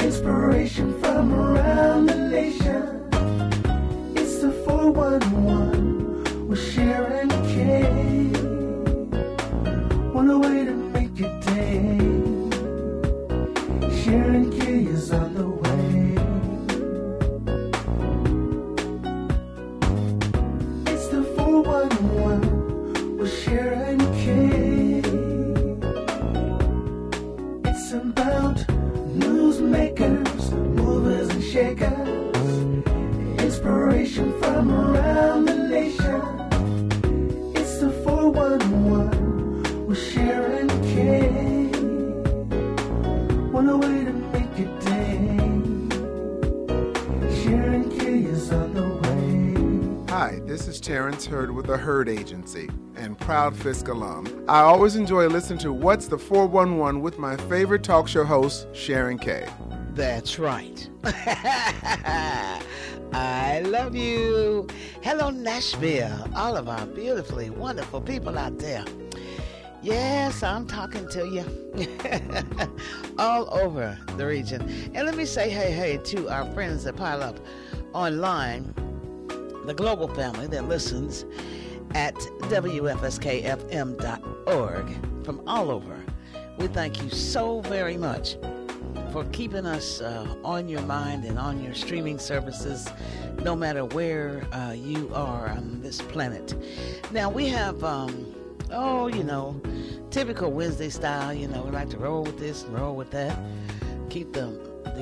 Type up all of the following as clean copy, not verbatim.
Inspiration from around the nation. It's the 411 with Sharon K. On a way to make your day. Sharon K is on the way. It's the 411 with Sharon K. It's about newsmakers, movers and shakers. Inspiration from around the nation. It's the 411 with Sharon K. On a way to make your day. Sharon K is on the way. Hi, this is Terrence Hurd with the Hurd Agency and proud Fisk alum. I always enjoy listening to What's the 411 with my favorite talk show host, Sharon K. That's right. I love you. Hello, Nashville. All of our beautifully wonderful people out there. Yes, I'm talking to you all over the region. And let me say hey to our friends that pile up online, the global family that listens at WFSKFM.org from all over. We thank you so very much for keeping us on your mind and on your streaming services, no matter where you are on this planet. Now, we have, typical Wednesday style, we like to roll with this and roll with that, keep the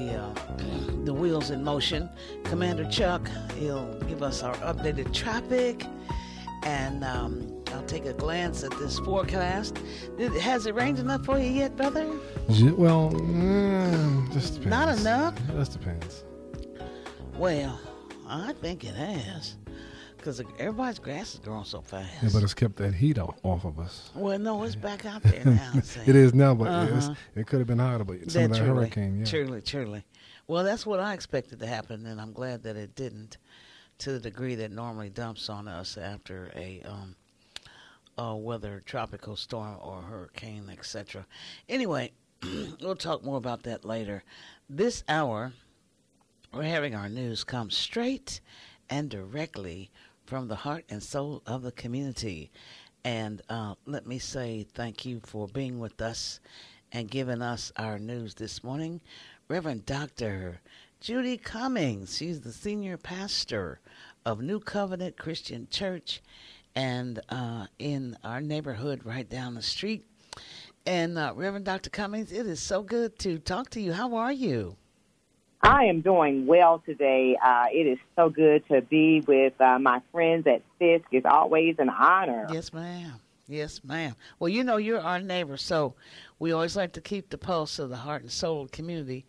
wheels in motion. Commander Chuck, he'll give us our updated traffic, and I'll take a glance at this forecast. Has it rained enough for you yet, brother? Well, just depends. Not enough? It just depends. Well, I think it has, because everybody's grass is growing so fast. Yeah, but it's kept that heat off of us. Well, no, it's back out there now. It is now, but it could have been hotter, but some of that hurricane, yeah. Truly. Well, that's what I expected to happen, and I'm glad that it didn't, to the degree that normally dumps on us after a weather tropical storm or hurricane, etc. Anyway, we'll talk more about that later. This hour, we're having our news come straight and directly from the heart and soul of the community. And let me say thank you for being with us and giving us our news this morning. Reverend Dr. Judy Cummings, she's the senior pastor of New Covenant Christian Church, and in our neighborhood right down the street. And Reverend Dr. Cummings, it is so good to talk to you. How are you? I am doing well today. It is so good to be with my friends at Fisk. It's always an honor. Yes, ma'am. Yes, ma'am. Well, you're our neighbor, so we always like to keep the pulse of the heart and soul of the community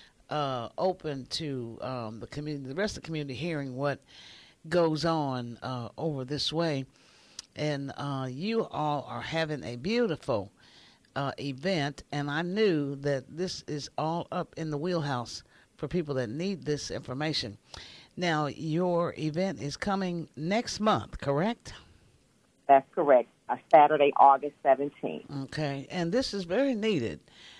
open to the community, the rest of the community hearing what goes on over this way. And you all are having a beautiful event, and I knew that this is all up in the wheelhouse for people that need this information. Now, your event is coming next month, correct? That's correct. Saturday, August 17th. Okay, and this is very needed.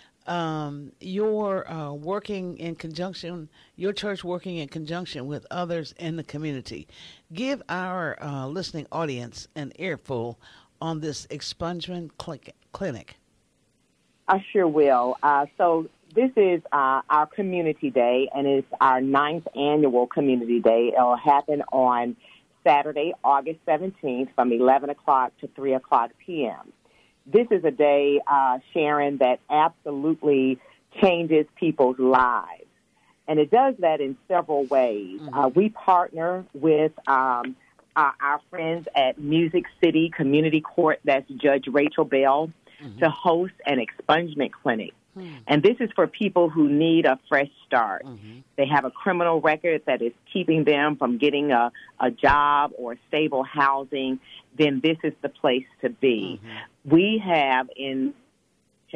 You're working in conjunction, your church working in conjunction with others in the community. Give our listening audience an earful on this expungement clinic. I sure will. So this is our community day, and it's our 9th annual community day. It'll happen on Saturday, August 17th from 11 o'clock to 3 o'clock p.m. This is a day, Sharon, that absolutely changes people's lives. And it does that in several ways. Mm-hmm. We partner with our friends at Music City Community Court, that's Judge Rachel Bell, mm-hmm. to host an expungement clinic. Mm-hmm. And this is for people who need a fresh start. Mm-hmm. They have a criminal record that is keeping them from getting a job or stable housing. Then this is the place to be. Mm-hmm. We have, in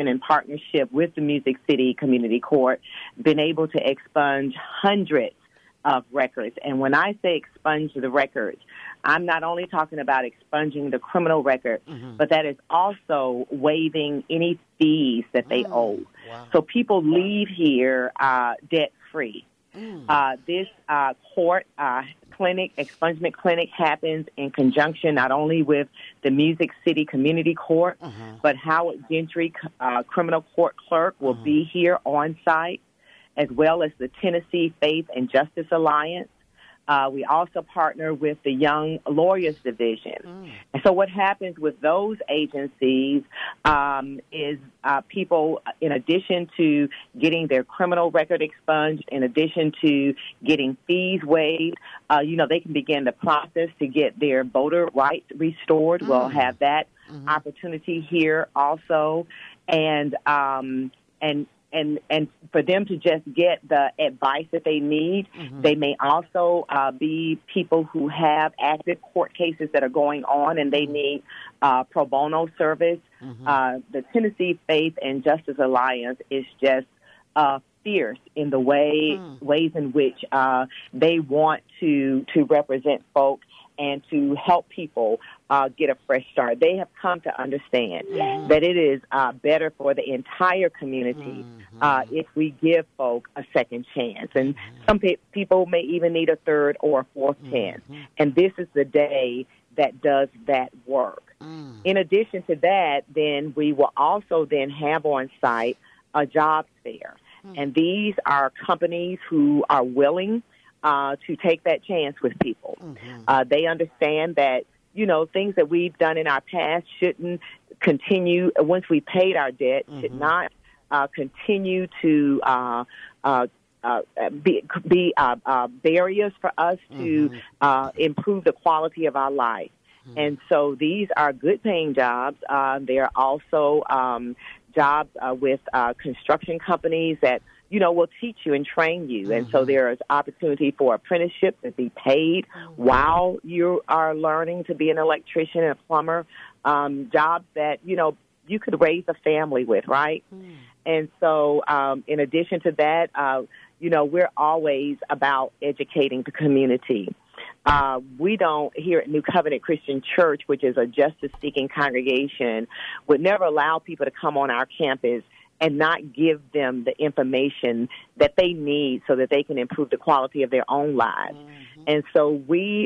partnership with the Music City Community Court, been able to expunge hundreds of records. And when I say expunge the records, I'm not only talking about expunging the criminal record, but that is also waiving any fees that they owe. Wow. So people leave here debt-free. This court clinic, expungement clinic, happens in conjunction not only with the Music City Community Court, but Howard Gentry Criminal Court Clerk will be here on site, as well as the Tennessee Faith and Justice Alliance. We also partner with the Young Lawyers Division. And so what happens with those agencies is people, in addition to getting their criminal record expunged, in addition to getting fees waived, they can begin the process to get their voter rights restored. We'll have that opportunity here also. And for them to just get the advice that they need. They may also be people who have active court cases that are going on and they need pro bono service. The Tennessee Faith and Justice Alliance is just fierce in the ways in which they want to represent folks and to help people get a fresh start. They have come to understand that it is better for the entire community if we give folk a second chance. And some people may even need a third or a fourth chance. And this is the day that does that work. In addition to that, then we will also then have on site a jobs fair. And these are companies who are willing to take that chance with people. They understand that, things that we've done in our past shouldn't continue once we paid our debt, should not continue to be barriers for us to improve the quality of our life. And so these are good-paying jobs. They are also jobs with construction companies that will teach you and train you. And so there is opportunity for apprenticeship to be paid while you are learning to be an electrician and a plumber, jobs that, you could raise a family with, right? And so in addition to that, we're always about educating the community. We don't, here at New Covenant Christian Church, which is a justice-seeking congregation, would never allow people to come on our campus and not give them the information that they need so that they can improve the quality of their own lives. And so we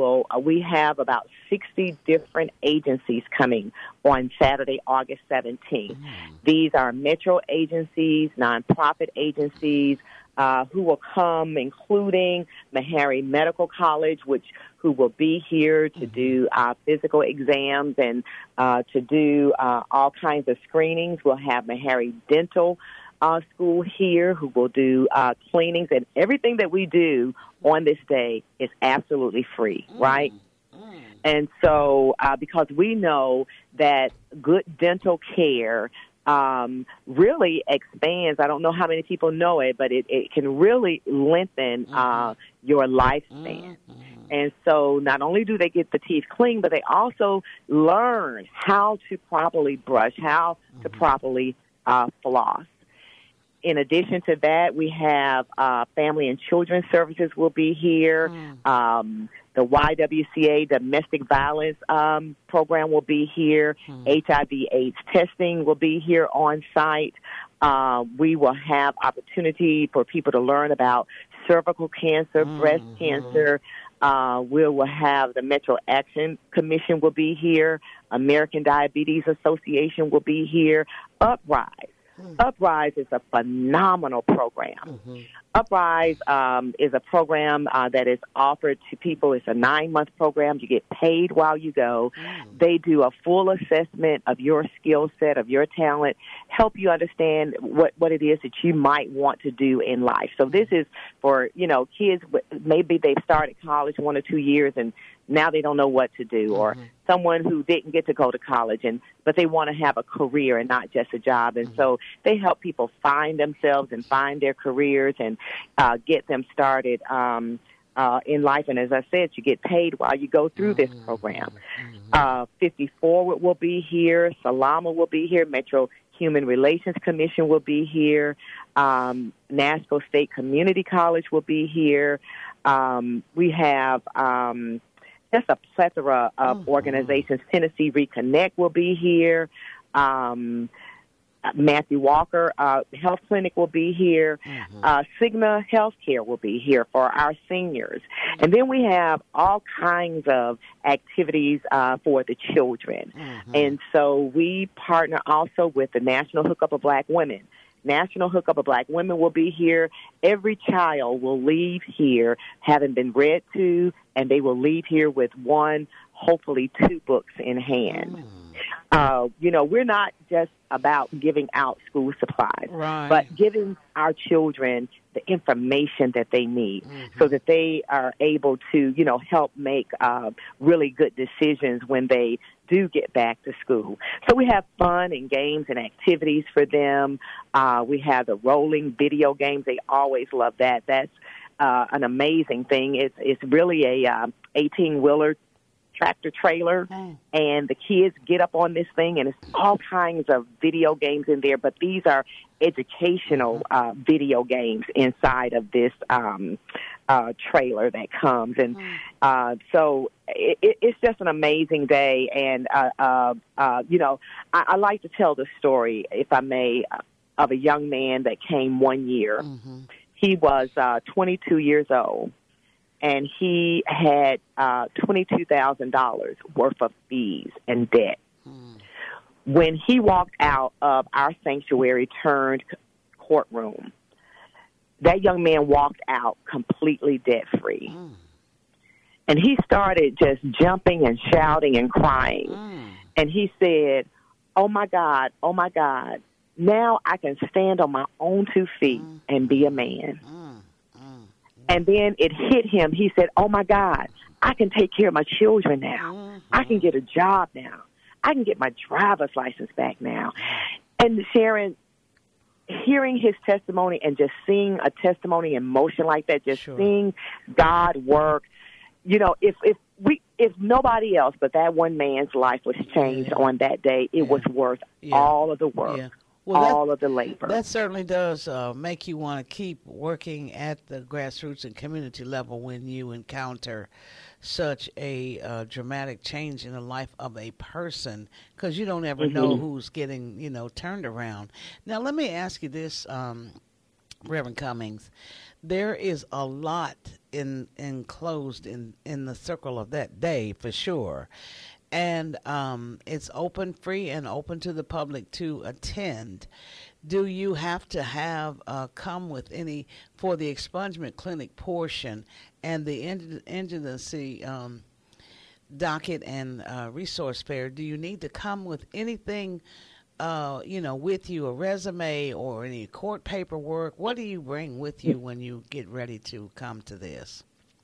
have about 60 different agencies coming on Saturday, August 17th. These are metro agencies, nonprofit agencies, who will come, including Meharry Medical College, who will be here to do physical exams and to do all kinds of screenings. We'll have Meharry Dental School here, who will do cleanings, and everything that we do on this day is absolutely free, right? And so because we know that good dental care really expands. I don't know how many people know it, but it can really lengthen your lifespan. And so not only do they get the teeth clean, but they also learn how to properly brush, how to properly floss. In addition to that, we have Family and Children's Services will be here. The YWCA Domestic Violence Program will be here. HIV/AIDS testing will be here on site. We will have opportunity for people to learn about cervical cancer, breast cancer. We will have the Metro Action Commission will be here. American Diabetes Association will be here. Uprise. Uprise is a phenomenal program. Uprise is a program that is offered to people. It's a 9-month program. You get paid while you go. They do a full assessment of your skill set, of your talent, help you understand what it is that you might want to do in life. So this is for, kids, maybe they've started college 1 or 2 years and now they don't know what to do, or someone who didn't get to go to college, but they want to have a career and not just a job. And so they help people find themselves and find their careers and get them started in life. And as I said, you get paid while you go through this program. 54 will be here. Salama will be here. Metro Human Relations Commission will be here. Nashville State Community College will be here. We have just a plethora of organizations. Tennessee Reconnect will be here. Matthew Walker Health Clinic will be here. Cigna Healthcare will be here for our seniors. And then we have all kinds of activities for the children. And so we partner also with the National Hookup of Black Women. National Hookup of Black Women will be here. Every child will leave here having been read to, and they will leave here with one, hopefully 2 books in hand. We're not just about giving out school supplies, but giving our children the information that they need so that they are able to, help make really good decisions when they do get back to school. So we have fun and games and activities for them. We have the rolling video games. They always love that. That's an amazing thing. It's really a 18-wheeler tractor trailer, and the kids get up on this thing, and it's all kinds of video games in there, but these are educational video games inside of this trailer that comes. And so it's just an amazing day. And, I like to tell the story, if I may, of a young man that came one year. He was 22 years old. And he had $22,000 worth of fees and debt. When he walked out of our sanctuary turned courtroom, that young man walked out completely debt-free. And he started just jumping and shouting and crying. And he said, oh, my God, now I can stand on my own 2 feet and be a man. And then it hit him. He said, oh, my God, I can take care of my children now. I can get a job now. I can get my driver's license back now. And Sharon, hearing his testimony and just seeing a testimony in motion like that, just seeing God work, if nobody else but that one man's life was changed on that day, it was worth all of the work. All of the labor. That certainly does make you want to keep working at the grassroots and community level when you encounter such a dramatic change in the life of a person, because you don't ever know who's getting, turned around. Now, let me ask you this, Reverend Cummings. There is a lot enclosed in the circle of that day, for sure. And it's open, free, and open to the public to attend. Do you have to have come with any for the expungement clinic portion and the indigency docket and resource fair? Do you need to come with anything, with you, a resume or any court paperwork? What do you bring with you when you get ready to come to this?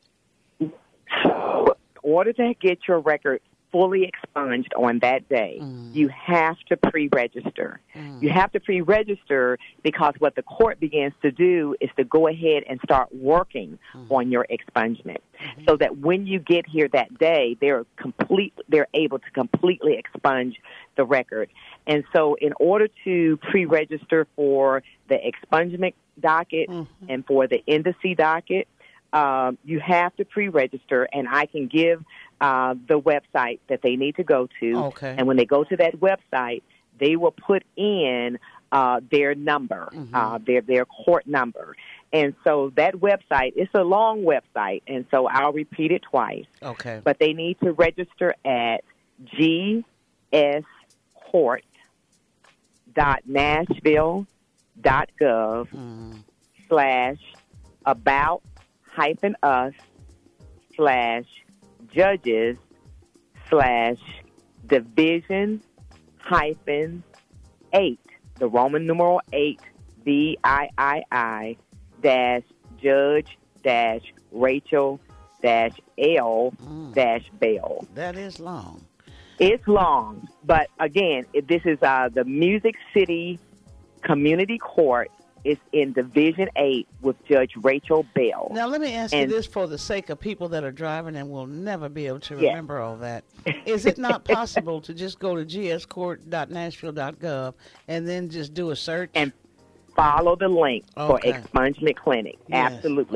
So, in order to get your record fully expunged on that day, you have to pre-register. You have to pre-register because what the court begins to do is to go ahead and start working on your expungement, so that when you get here that day, they're able to completely expunge the record. And so in order to pre-register for the expungement docket and for the indice docket, you have to pre-register, and I can give the website that they need to go to. Okay. And when they go to that website, they will put in their number, their court number. And so that website, it's a long website, and so I'll repeat it twice. Okay. But they need to register at gscourt.nashville.gov/about-us/division-8, the Roman numeral 8, BII-Judge-Rachel-L-Bell. That is long. It's long, but again, this is the Music City Community Court It's in Division 8 with Judge Rachel Bell. Now, let me ask you this for the sake of people that are driving and will never be able to remember all that. Is it not possible to just go to gscourt.nashville.gov and then just do a search? And follow the link for expungement clinic. Yes. Absolutely.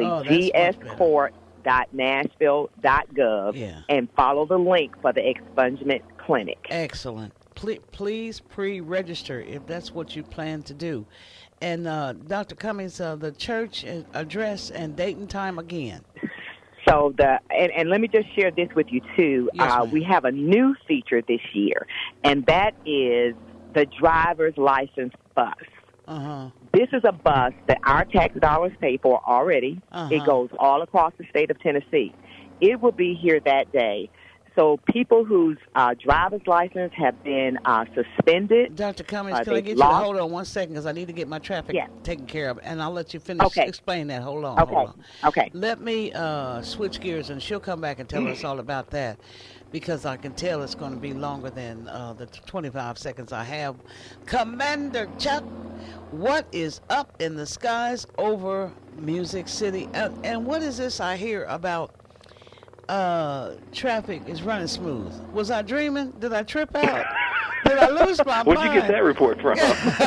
gscourt.nashville.gov and follow the link for the expungement clinic. Excellent. Please pre-register if that's what you plan to do. And Dr. Cummings, the church address and date and time again. So and let me just share this with you too. Yes, we have a new feature this year, and that is the driver's license bus. This is a bus that our tax dollars pay for already. It goes all across the state of Tennessee. It will be here that day. So people whose driver's license have been suspended. Dr. Cummings, can I get you to hold on 1 second because I need to get my traffic taken care of, and I'll let you finish explain that. Hold on. Okay. Let me switch gears, and she'll come back and tell us all about that because I can tell it's going to be longer than the 25 seconds I have. Commander Chuck, what is up in the skies over Music City? And what is this I hear about? Traffic is running smooth. Was I dreaming? Did I trip out? Did I lose my mind? Where'd you get that report from?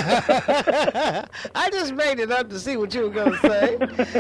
I just made it up to see what you were going to say.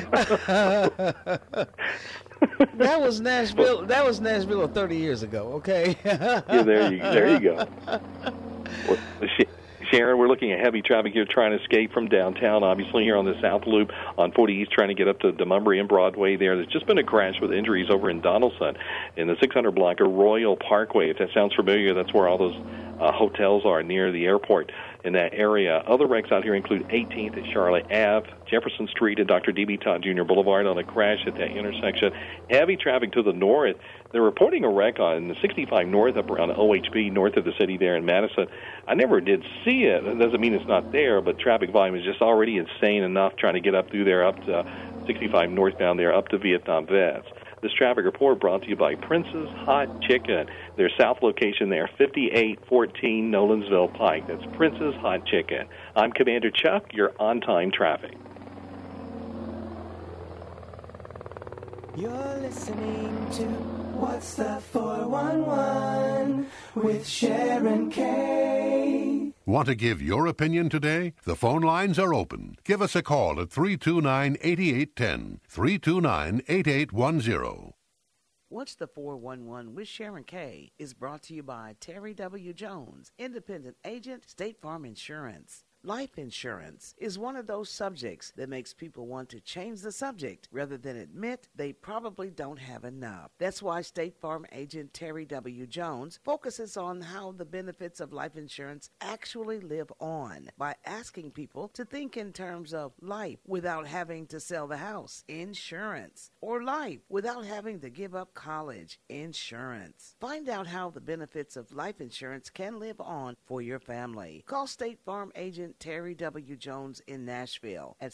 That was Nashville. That was Nashville 30 years ago. Okay. Yeah, there you go. Well, Sharon, we're looking at heavy traffic here trying to escape from downtown, obviously here on the South Loop on 40 East, trying to get up to Demonbreun and Broadway there. There's just been a crash with injuries over in Donaldson in the 600 block of Royal Parkway. If that sounds familiar, that's where all those hotels are near the airport in that area. Other wrecks out here include 18th at Charlotte Ave, Jefferson Street and Dr. D.B. Todd Jr. Boulevard on a crash at that intersection. Heavy traffic to the north. They're reporting a wreck on the 65 north up around OHB north of the city there in Madison. I never did see it. It doesn't mean it's not there, but traffic volume is just already insane enough trying to get up through there, up to 65 northbound there, up to Vietnam Vets. This traffic report brought to you by Prince's Hot Chicken. Their south location there, 5814 Nolensville Pike. That's Prince's Hot Chicken. I'm Commander Chuck, your on-time traffic. You're listening to What's the 411 with Sharon K. Want to give your opinion today? The phone lines are open. Give us a call at 329-8810, 329-8810. What's the 411 with Sharon K. is brought to you by Terry W. Jones, independent agent, State Farm Insurance. Life insurance is one of those subjects that makes people want to change the subject rather than admit they probably don't have enough. That's why State Farm agent Terry W. Jones focuses on how the benefits of life insurance actually live on by asking people to think in terms of life without having to sell the house, insurance, or life without having to give up college, insurance. Find out how the benefits of life insurance can live on for your family. Call State Farm agent Terry W. Jones in Nashville at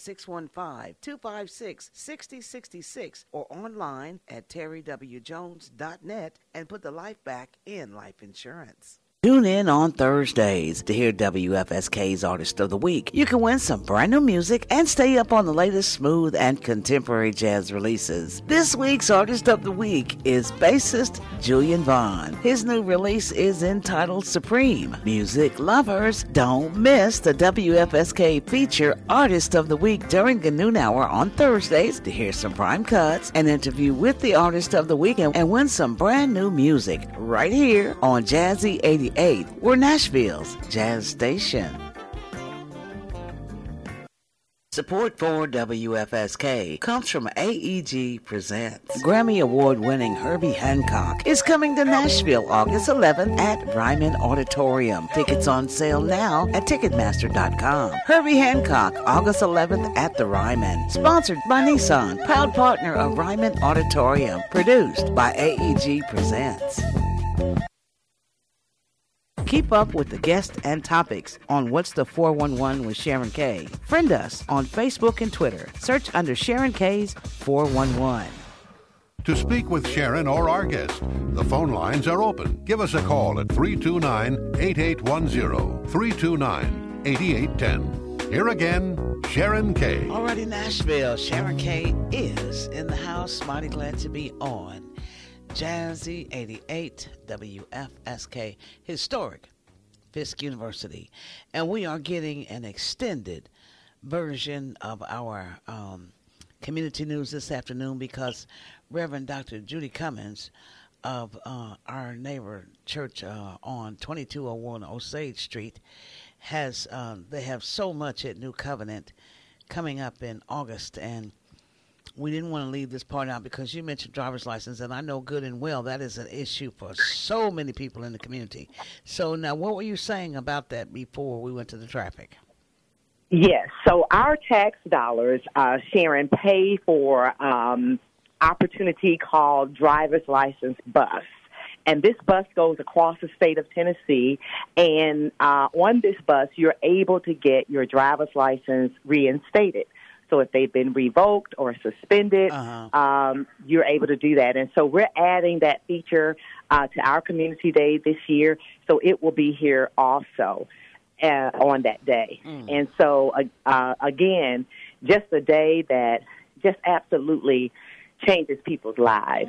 615-256-6066 or online at terrywjones.net and put the life back in life insurance. Tune in on Thursdays to hear WFSK's Artist of the Week. You can win some brand new music and stay up on the latest smooth and contemporary jazz releases. This week's Artist of the Week is bassist Julian Vaughn. His new release is entitled Supreme. Music lovers, don't miss the WFSK feature Artist of the Week during the noon hour on Thursdays to hear some prime cuts, an interview with the Artist of the Week, and win some brand new music right here on Jazzy 88. We're Nashville's jazz station. Support for WFSK comes from AEG Presents. Grammy Award-winning Herbie Hancock is coming to Nashville August 11th at Ryman Auditorium. Tickets on sale now at Ticketmaster.com. Herbie Hancock, August 11th at the Ryman. Sponsored by Nissan, proud partner of Ryman Auditorium. Produced by AEG Presents. Keep up with the guests and topics on What's the 411 with Sharon K. Friend us on Facebook and Twitter. Search under Sharon K's 411. To speak with Sharon or our guest, the phone lines are open. Give us a call at 329-8810, 329-8810. Here again, Sharon Kay. Alrighty, Nashville. Sharon Kay is in the house. Mighty glad to be on Jazzy 88 WFSK, historic Fisk University. And we are getting an extended version of our community news this afternoon because Reverend Dr. Judy Cummins of our neighbor church on 2201 Osage Street has they have so much at New Covenant coming up in August, and we didn't want to leave this part out because you mentioned driver's license, and I know good and well that is an issue for so many people in the community. So now, what were you saying about that before we went to the traffic? Yes, so our tax dollars, Sharon, pay for opportunity called driver's license bus. And this bus goes across the state of Tennessee, and on this bus, you're able to get your driver's license reinstated. So if they've been revoked or suspended, you're able to do that. And so we're adding that feature to our Community Day this year, so it will be here also on that day. And so, again, just a day that just absolutely changes people's lives.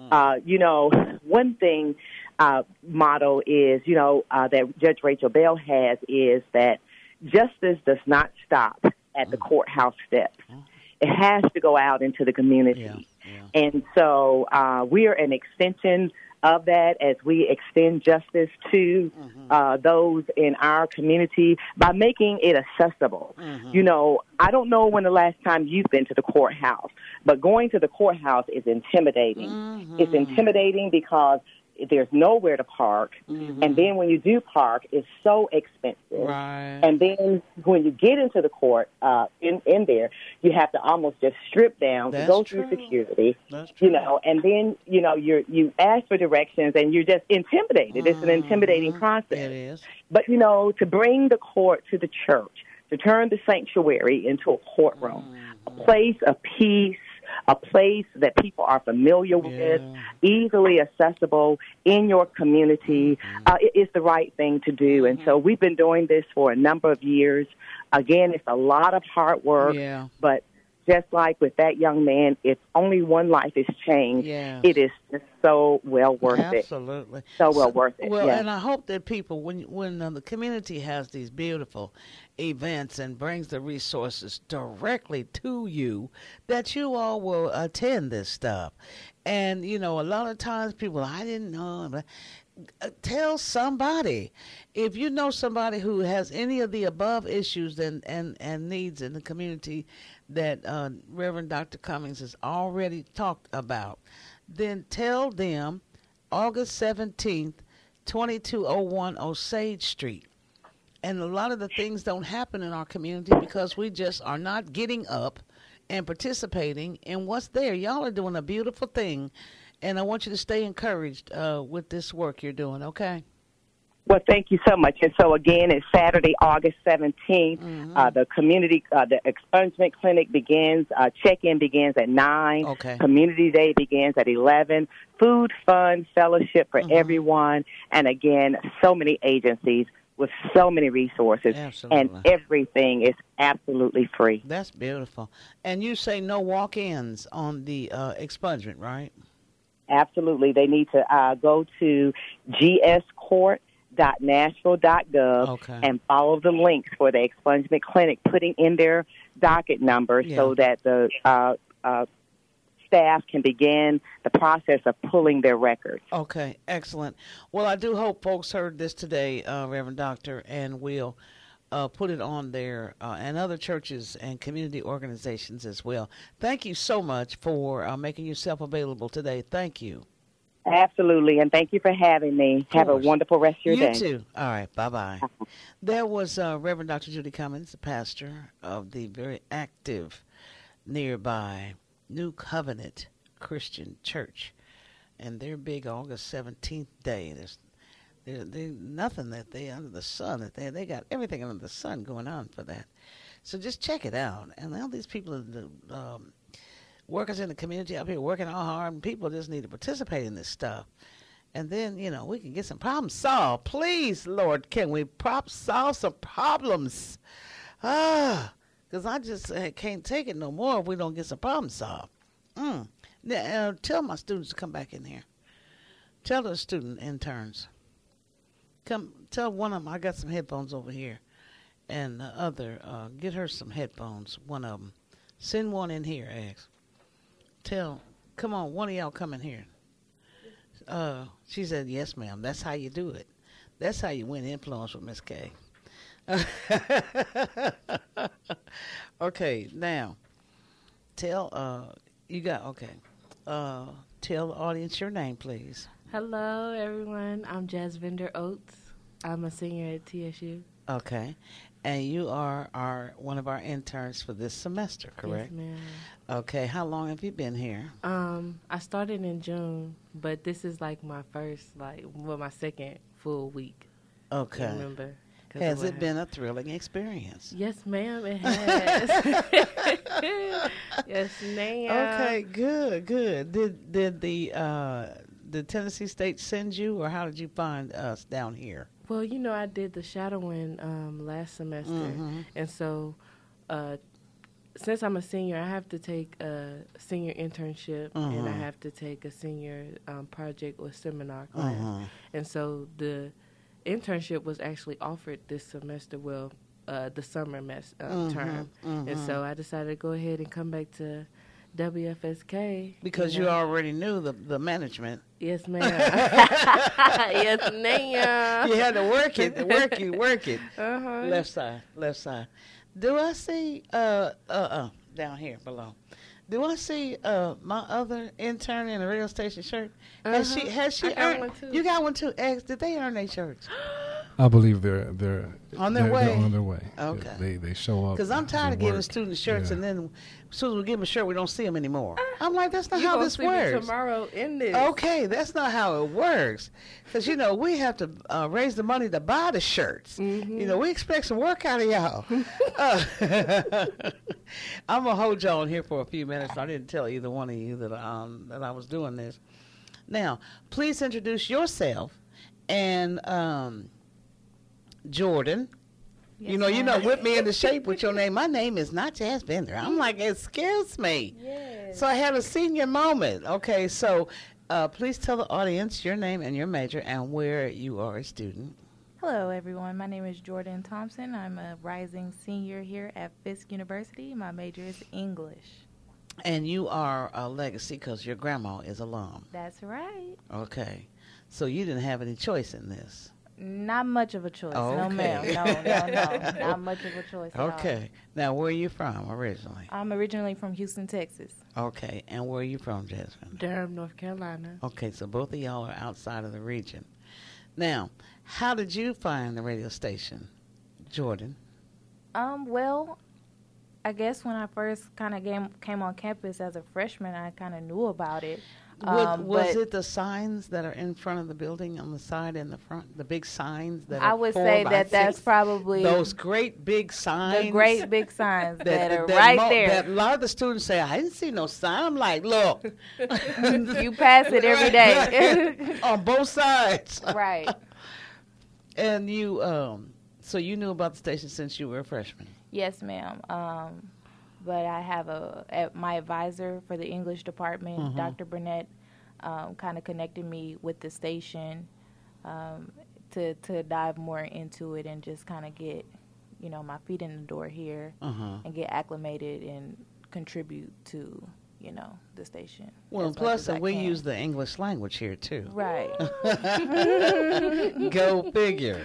One thing motto is, that Judge Rachel Bell has is that justice does not stop at the courthouse steps. It has to go out into the community. And so we are an extension of that as we extend justice to those in our community by making it accessible. I don't know when the last time you've been to the courthouse, but going to the courthouse is intimidating. It's intimidating because there's nowhere to park, and then when you do park, it's so expensive. And then when you get into the court, in there, you have to almost just strip down to go through security. And then you ask for directions, and you're just intimidated. It's an intimidating process. It is. But to bring the court to the church, to turn the sanctuary into a courtroom, a place of peace, a place that people are familiar with, easily accessible in your community, is the right thing to do. And so we've been doing this for a number of years. Again, it's a lot of hard work, but just like with that young man, if only one life is changed, it is just so well worth it. Absolutely. So well worth it. Well, and I hope that people, when the community has these beautiful events and brings the resources directly to you, that you all will attend this stuff. And, a lot of times people, I didn't know, but tell somebody. If you know somebody who has any of the above issues and needs in the community that Reverend Dr. Cummings has already talked about, then tell them August 17th, 2201 Osage Street. And a lot of the things don't happen in our community because we just are not getting up and participating in what's there. Y'all are doing a beautiful thing, and I want you to stay encouraged with this work you're doing, okay? Well, thank you so much. And so, again, it's Saturday, August 17th. The community, the expungement clinic begins, check-in begins at 9. Okay. Community Day begins at 11. Food, fun, fellowship for everyone. And, again, so many agencies with so many resources. Absolutely. And everything is absolutely free. That's beautiful. And you say no walk-ins on the expungement, right? Absolutely. They need to go to gscourt.nashville.gov and follow the links for the expungement clinic, putting in their docket number so that the staff can begin the process of pulling their records. Okay, excellent. Well, I do hope folks heard this today, Reverend Doctor, and will put it on there and other churches and community organizations as well. Thank you so much for making yourself available today. Thank you. Absolutely, and thank you for having me. Have a wonderful rest of your day. You too. All right, bye-bye. There was Reverend Dr. Judy Cummins, the pastor of the very active nearby New Covenant Christian Church, and their big August 17th day. There's nothing that they under the sun that they got everything under the sun going on for that. So just check it out. And all these people, workers in the community up here working all hard, and people just need to participate in this stuff. And then, we can get some problems solved. Please, Lord, can we solve some problems? Because I just can't take it no more if we don't get some problems solved. Now, tell my students to come back in here. Tell the student interns. Come, tell one of them I got some headphones over here. And the other, get her some headphones, one of them. Send one in here, Ax. Come on, one of y'all come in here. She said, yes, ma'am. That's how you do it. That's how you win influence with Miss K. Okay, now, tell the audience your name, please. Hello, everyone. I'm Jasvinder Oates. I'm a senior at TSU. Okay. And you are one of our interns for this semester, correct? Yes, ma'am. Okay. How long have you been here? I started in June, but this is like my my second full week. Okay. Remember? Has it been a thrilling experience? Yes, ma'am, it has. Yes, ma'am. Okay, good. Did the Tennessee State send you, or how did you find us down here? Well, I did the shadowing last semester, and so since I'm a senior, I have to take a senior internship, and I have to take a senior project or seminar class, and so the internship was actually offered this semester, the summer term. And so I decided to go ahead and come back to WFSK. Because you already knew the management. Yes, ma'am. Yes, ma'am. You had to work it. Left side. Do I see, down here below, do I see my other intern in a radio station shirt? Has she earned one too? You got one too, X. Did they earn their shirts? I believe they're on their way. They're on their way. Okay. They show up. Because I'm tired of giving students shirts, and then as soon as we give them a shirt, we don't see them anymore. I'm like, that's not how this works. Me tomorrow in this. Okay, that's not how it works. Because we have to raise the money to buy the shirts. We expect some work out of y'all. I'm gonna hold y'all in here for a few minutes. I didn't tell either one of you that I was doing this. Now, please introduce yourself and Jordan. Yes, you're not whip me into shape with your name. My name is not Jasvinder. I'm like, excuse me. Yes. So I had a senior moment. Okay, so please tell the audience your name and your major and where you are a student. Hello, everyone. My name is Jordan Thompson. I'm a rising senior here at Fisk University. My major is English. And you are a legacy because your grandma is alum. That's right. Okay. So you didn't have any choice in this. Not much of a choice. Okay. No, ma'am. No. Not much of a choice at all. Okay. Now, where are you from originally? I'm originally from Houston, Texas. Okay. And where are you from, Jasmine? Durham, North Carolina. Okay. So both of y'all are outside of the region. Now, how did you find the radio station, Jordan? Well, I guess when I first kind of came on campus as a freshman, I kind of knew about it. Was it the signs that are in front of the building on the side and the front, the big signs that I are would 4 say by that 6? that's probably those great big signs. The great big signs that are right there. That a lot of the students say, I didn't see no sign. I'm like, look. You pass it every day. On both sides. Right. And you, so you knew about the station since you were a freshman? Yes, ma'am. But I have my advisor for the English department, Dr. Burnett, kind of connected me with the station to dive more into it and just kind of get, my feet in the door here and get acclimated and contribute to, the station. Well, plus we use the English language here, too. Right. Go figure.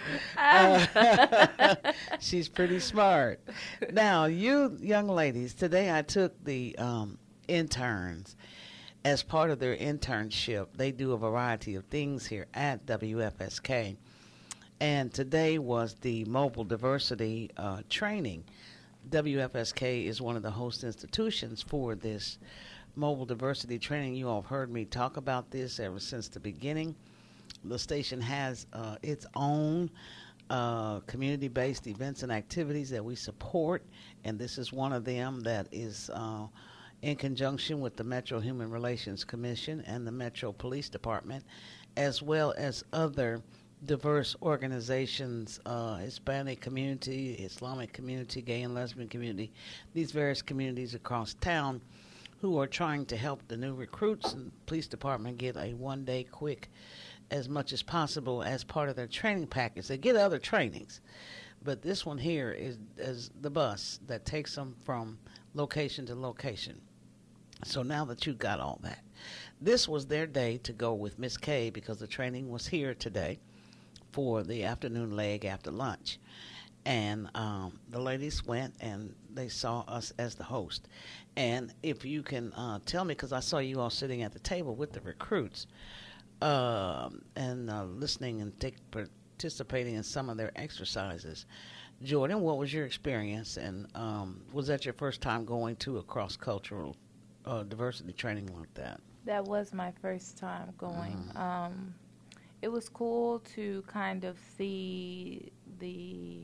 She's pretty smart. Now, you young ladies, today I took the interns. As part of their internship, they do a variety of things here at WFSK. And today was the mobile diversity training. WFSK is one of the host institutions for this mobile diversity training. You all have heard me talk about this ever since the beginning. The station has its own community-based events and activities that we support, and this is one of them that is in conjunction with the Metro Human Relations Commission and the Metro Police Department, as well as other diverse organizations, Hispanic community, Islamic community, gay and lesbian community, these various communities across town who are trying to help the new recruits and police department get a one-day quick as much as possible as part of their training package. They get other trainings, but this one here is the bus that takes them from location to location. So now that you got all that, this was their day to go with Miss K because the training was here today for the afternoon leg after lunch. And the ladies went and they saw us as the host. And if you can tell me, because I saw you all sitting at the table with the recruits and listening and participating in some of their exercises. Jordan, what was your experience? And was that your first time going to a cross-cultural diversity training like that? That was my first time going. It was cool to kind of see the,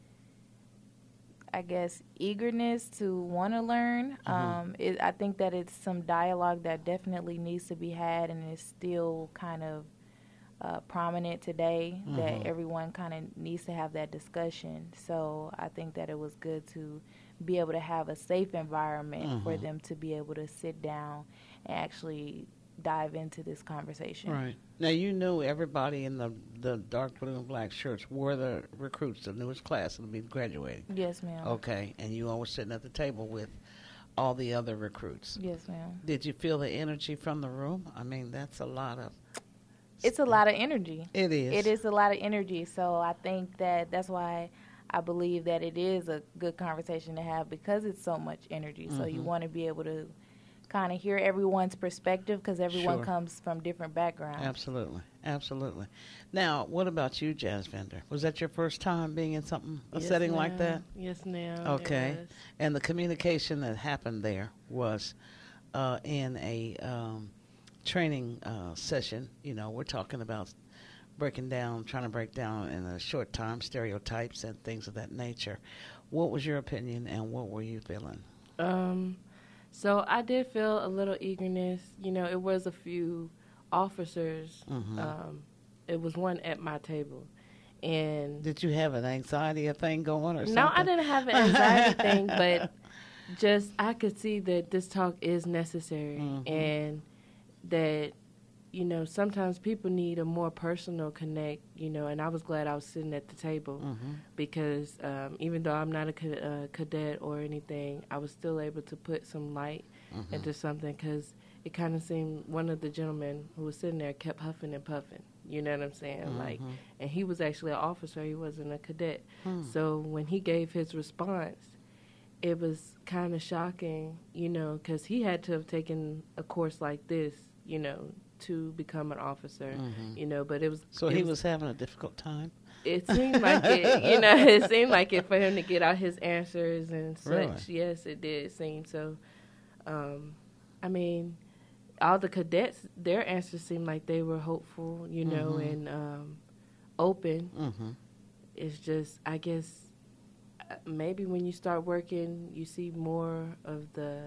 I guess, eagerness to want to learn. I think that it's some dialogue that definitely needs to be had, and is still kind of prominent today, that everyone kind of needs to have that discussion. So I think that it was good to be able to have a safe environment for them to be able to sit down and actually dive into this conversation. Right. Now, you knew everybody in the dark blue and black shirts were the recruits, the newest class that will be graduating. Yes, ma'am. Okay, and you all were sitting at the table with all the other recruits. Yes, ma'am. Did you feel the energy from the room? I mean, that's a lot of... It's a lot of energy. It is. It is a lot of energy. So I think that's why I believe that it is a good conversation to have, because it's so much energy. So you want to be able to kind of hear everyone's perspective, because everyone comes from different backgrounds. Absolutely. Absolutely. Now, what about you, Jasvinder? Was that your first time being in a setting like that? Yes, ma'am. Okay. And the communication that happened there was in a training session. You know, we're talking about trying to break down in a short time stereotypes and things of that nature. What was your opinion, and what were you feeling? So I did feel a little eagerness. You know, it was a few officers. It was one at my table. And did you have an anxiety thing going or something? No, I didn't have an anxiety thing, but just I could see that this talk is necessary, and that, you know, sometimes people need a more personal connect, you know, and I was glad I was sitting at the table because even though I'm not a cadet or anything, I was still able to put some light into something, because it kind of seemed one of the gentlemen who was sitting there kept huffing and puffing, you know what I'm saying? Like, and he was actually an officer, he wasn't a cadet. So when he gave his response, it was kind of shocking, you know, because he had to have taken a course like this, you know, to become an officer, you know, but it was... So he was having a difficult time? It seemed like it, you know, it seemed like it for him to get out his answers and such. Really? Yes, it did seem so. I mean, all the cadets, their answers seemed like they were hopeful, you know, and open. It's just, I guess, maybe when you start working, you see more of the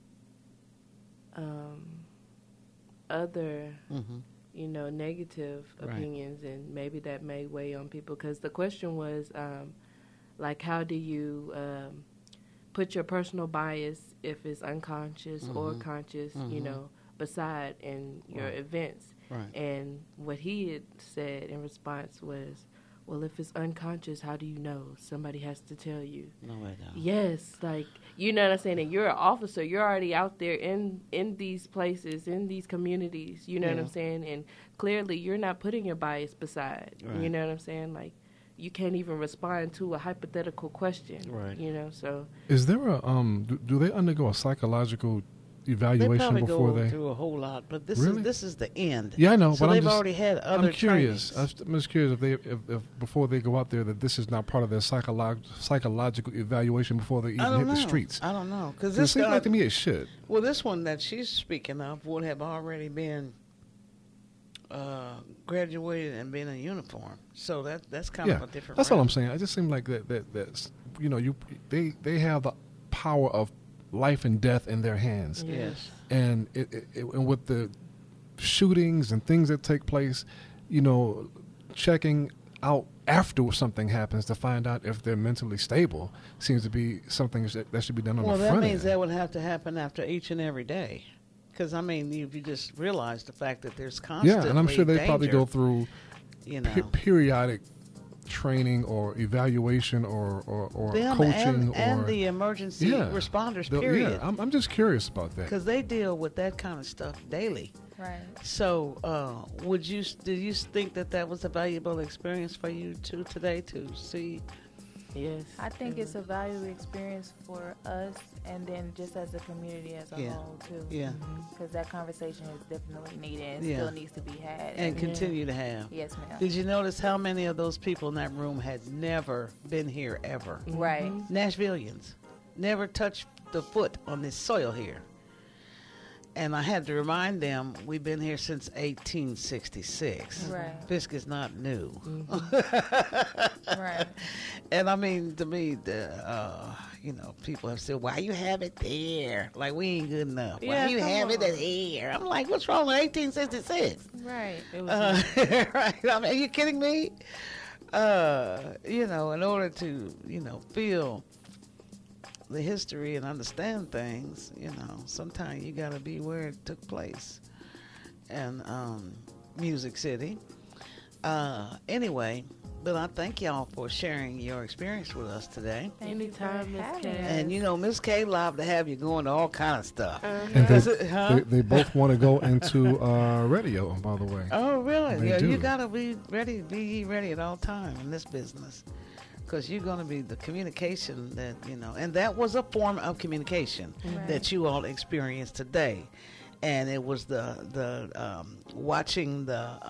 other, you know, negative opinions, and maybe that may weigh on people. Because the question was, like, how do you put your personal bias, if it's unconscious or conscious, you know, beside in your events? And what he had said in response was, well, if it's unconscious, how do you know? Somebody has to tell you. No, I don't. Yes, like, you know what I'm saying? And you're an officer. You're already out there in these places, in these communities. You know what I'm saying? And clearly, you're not putting your bias beside. You know what I'm saying? Like, you can't even respond to a hypothetical question. You know, so. Is there a, do they undergo a psychological evaluation before they go through a whole lot, but this is the end. Yeah, I know. So but they've already had other. I'm curious. trainings. I'm just curious if before they go out there, that this is not part of their psychological evaluation before they even hit the streets. I don't know, because it seems like to me it should. Well, this one that she's speaking of would have already been graduated and been in uniform, so that's kind of a different. That's all I'm saying. It just seems like that's you know, they have the power of life and death in their hands. Yes. And and with the shootings and things that take place, you know, checking out after something happens to find out if they're mentally stable seems to be something that should be done on the front end. Well, that means that would have to happen after each and every day. Because, I mean, if you just realize the fact that there's constantly and I'm sure they danger, probably go through periodic training or evaluation or them coaching and the emergency responders, period. Yeah, I'm just curious about that. Because they deal with that kind of stuff daily. Right. So, did you think that was a valuable experience for you too today to see? Yes. I think it's a valuable experience for us, and then just as a community as a whole too. Yeah. Because that conversation is definitely needed and still needs to be had. And continue to have. Yes, ma'am. Did you notice how many of those people in that room had never been here ever? Right. Nashvillians. Never touched the foot on this soil here. And I had to remind them we've been here since 1866. Right. Fisk is not new. Right. And I mean, to me, people have said, "Why you have it there? Like we ain't good enough. Why you have it here?" I'm like, "What's wrong with 1866?" Right. It was right. I mean, are you kidding me? In order to feel the history and understand things, sometimes you got to be where it took place. And Music City. Anyway, but I thank y'all for sharing your experience with us today. Anytime, Miss K. And Miss K liable to have you going to all kind of stuff. And they both want to go into radio, by the way. Oh, really? They do. You got to be ready at all time in this business. Because you're going to be the communication that, and that was a form of communication that you all experienced today. And it was the watching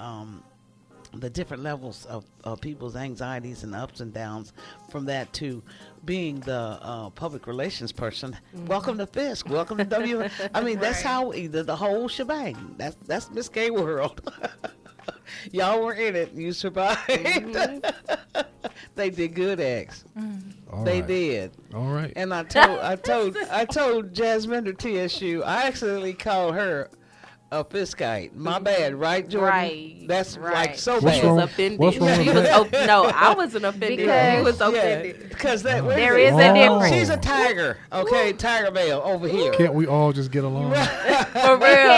the different levels of people's anxieties and ups and downs from that to being the public relations person. Mm-hmm. Welcome to Fisk. Welcome to W. I mean, that's how the whole shebang. That's Miss K world. Y'all were in it. You survived. Mm-hmm. They did good, X. Mm-hmm. They did. All right. And I told Jasmine to TSU. I accidentally called her a Fiskite. My bad, right, Jordan? Right. That's like so What's bad. Wrong? Offended. What's wrong She with was no, I wasn't offended. She was offended. Because there is a difference. She's a tiger, okay? Tiger male over here. Can't we all just get along? For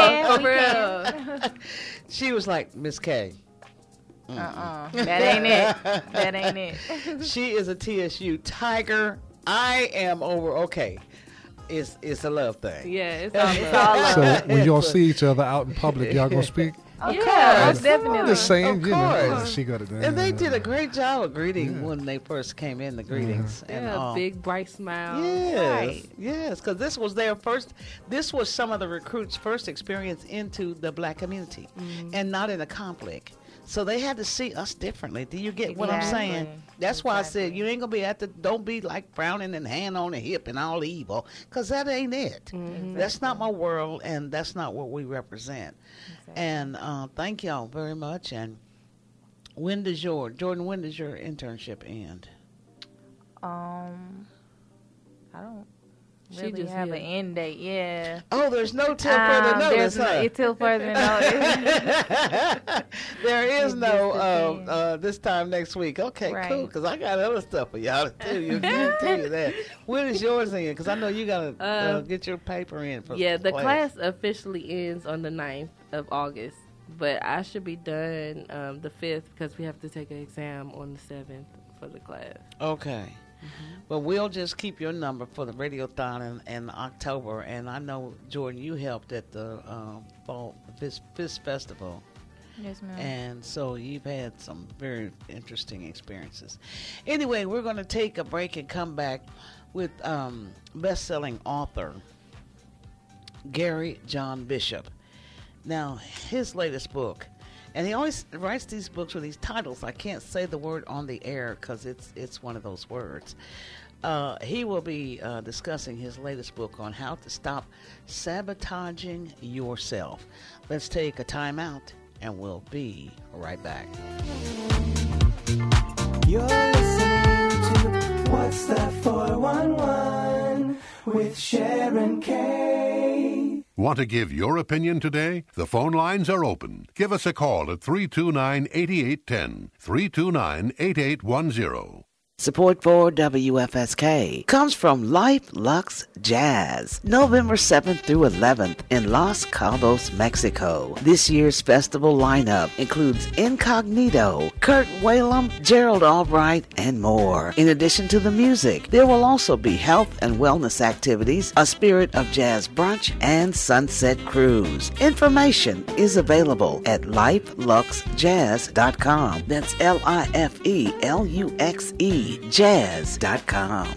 real. She was like, Miss K. That ain't it. That ain't it. She is a TSU tiger. I am over. Okay, it's a love thing. Yeah, it's all love. So when y'all see each other out in public, y'all gonna speak? Yeah, most definitely. I'm just saying, Of course. she got it. And they did a great job of greeting when they first came in. The greetings, and big bright smile. Yes, because this was their first. This was some of the recruits' first experience into the black community, and not in a conflict. So they had to see us differently. Do you get what I'm saying? That's why I said you ain't gonna be don't be like frowning and hand on the hip and all evil, because that ain't it. Mm-hmm. That's not my world, and that's not what we represent. Exactly. And thank y'all very much. And when does your internship end? I don't really have an end date. Yeah. Oh, there's no till further notice. Till further notice. There is no this time next week. Okay, cool. Because I got other stuff for y'all to tell you. Tell you that. When is yours in? Because I know you gotta get your paper in. For the class officially ends on the 9th of August, but I should be done the 5th because we have to take an exam on the 7th for the class. Okay. Mm-hmm. But we'll just keep your number for the Radiothon in October. And I know, Jordan, you helped at the Fall Fisk Festival. Yes, ma'am. And so you've had some very interesting experiences. Anyway, we're going to take a break and come back with best-selling author Gary John Bishop. Now, his latest book, and he always writes these books with these titles. I can't say the word on the air because it's one of those words. He will be discussing his latest book on how to stop sabotaging yourself. Let's take a time out, and we'll be right back. You're listening to What's That 411 with Sharon K. Want to give your opinion today? The phone lines are open. Give us a call at 329-8810, 329-8810. Support for WFSK comes from Life Lux Jazz, November 7th through 11th in Los Cabos, Mexico. This year's festival lineup includes Incognito, Kurt Whalum, Gerald Albright, and more. In addition to the music, there will also be health and wellness activities, a Spirit of Jazz brunch, and Sunset Cruise. Information is available at lifeluxjazz.com. That's LIFELUXE. Jazz.com.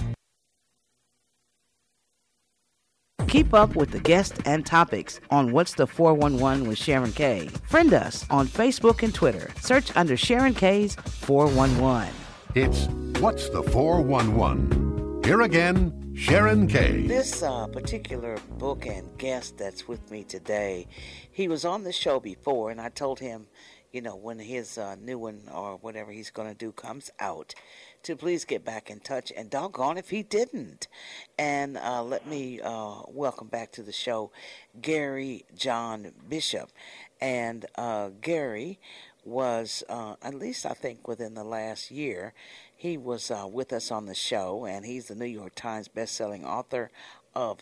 Keep up with the guests and topics on What's the 411 with Sharon K. Friend us on Facebook and Twitter. Search under Sharon K's 411. It's What's the 411? Here again, Sharon K. This particular book and guest that's with me today, he was on the show before, and I told him, you know, when his new one or whatever he's going to do comes out, to please get back in touch, and doggone if he didn't. And let me welcome back to the show Gary John Bishop. And Gary was, at least I think within the last year, he was with us on the show, and he's the New York Times bestselling author of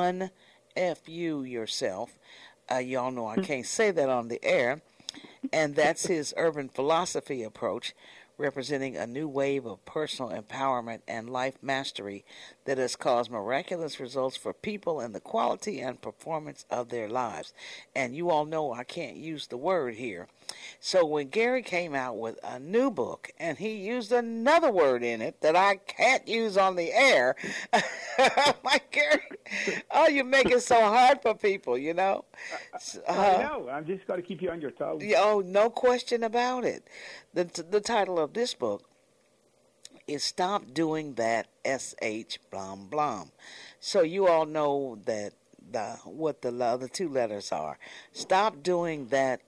Un-F-U Yourself. Y'all know I can't say that on the air. And that's his urban philosophy approach, representing a new wave of personal empowerment and life mastery that has caused miraculous results for people in the quality and performance of their lives. And you all know I can't use the word here. So when Gary came out with a new book and he used another word in it that I can't use on the air, I'm like, Gary, oh, you make it so hard for people, you know? I know. I've just got to keep you on your toes. Oh, no question about it. The title of this book is Stop Doing That SH Blom Blom. So you all know that what the other two letters are. Stop doing that,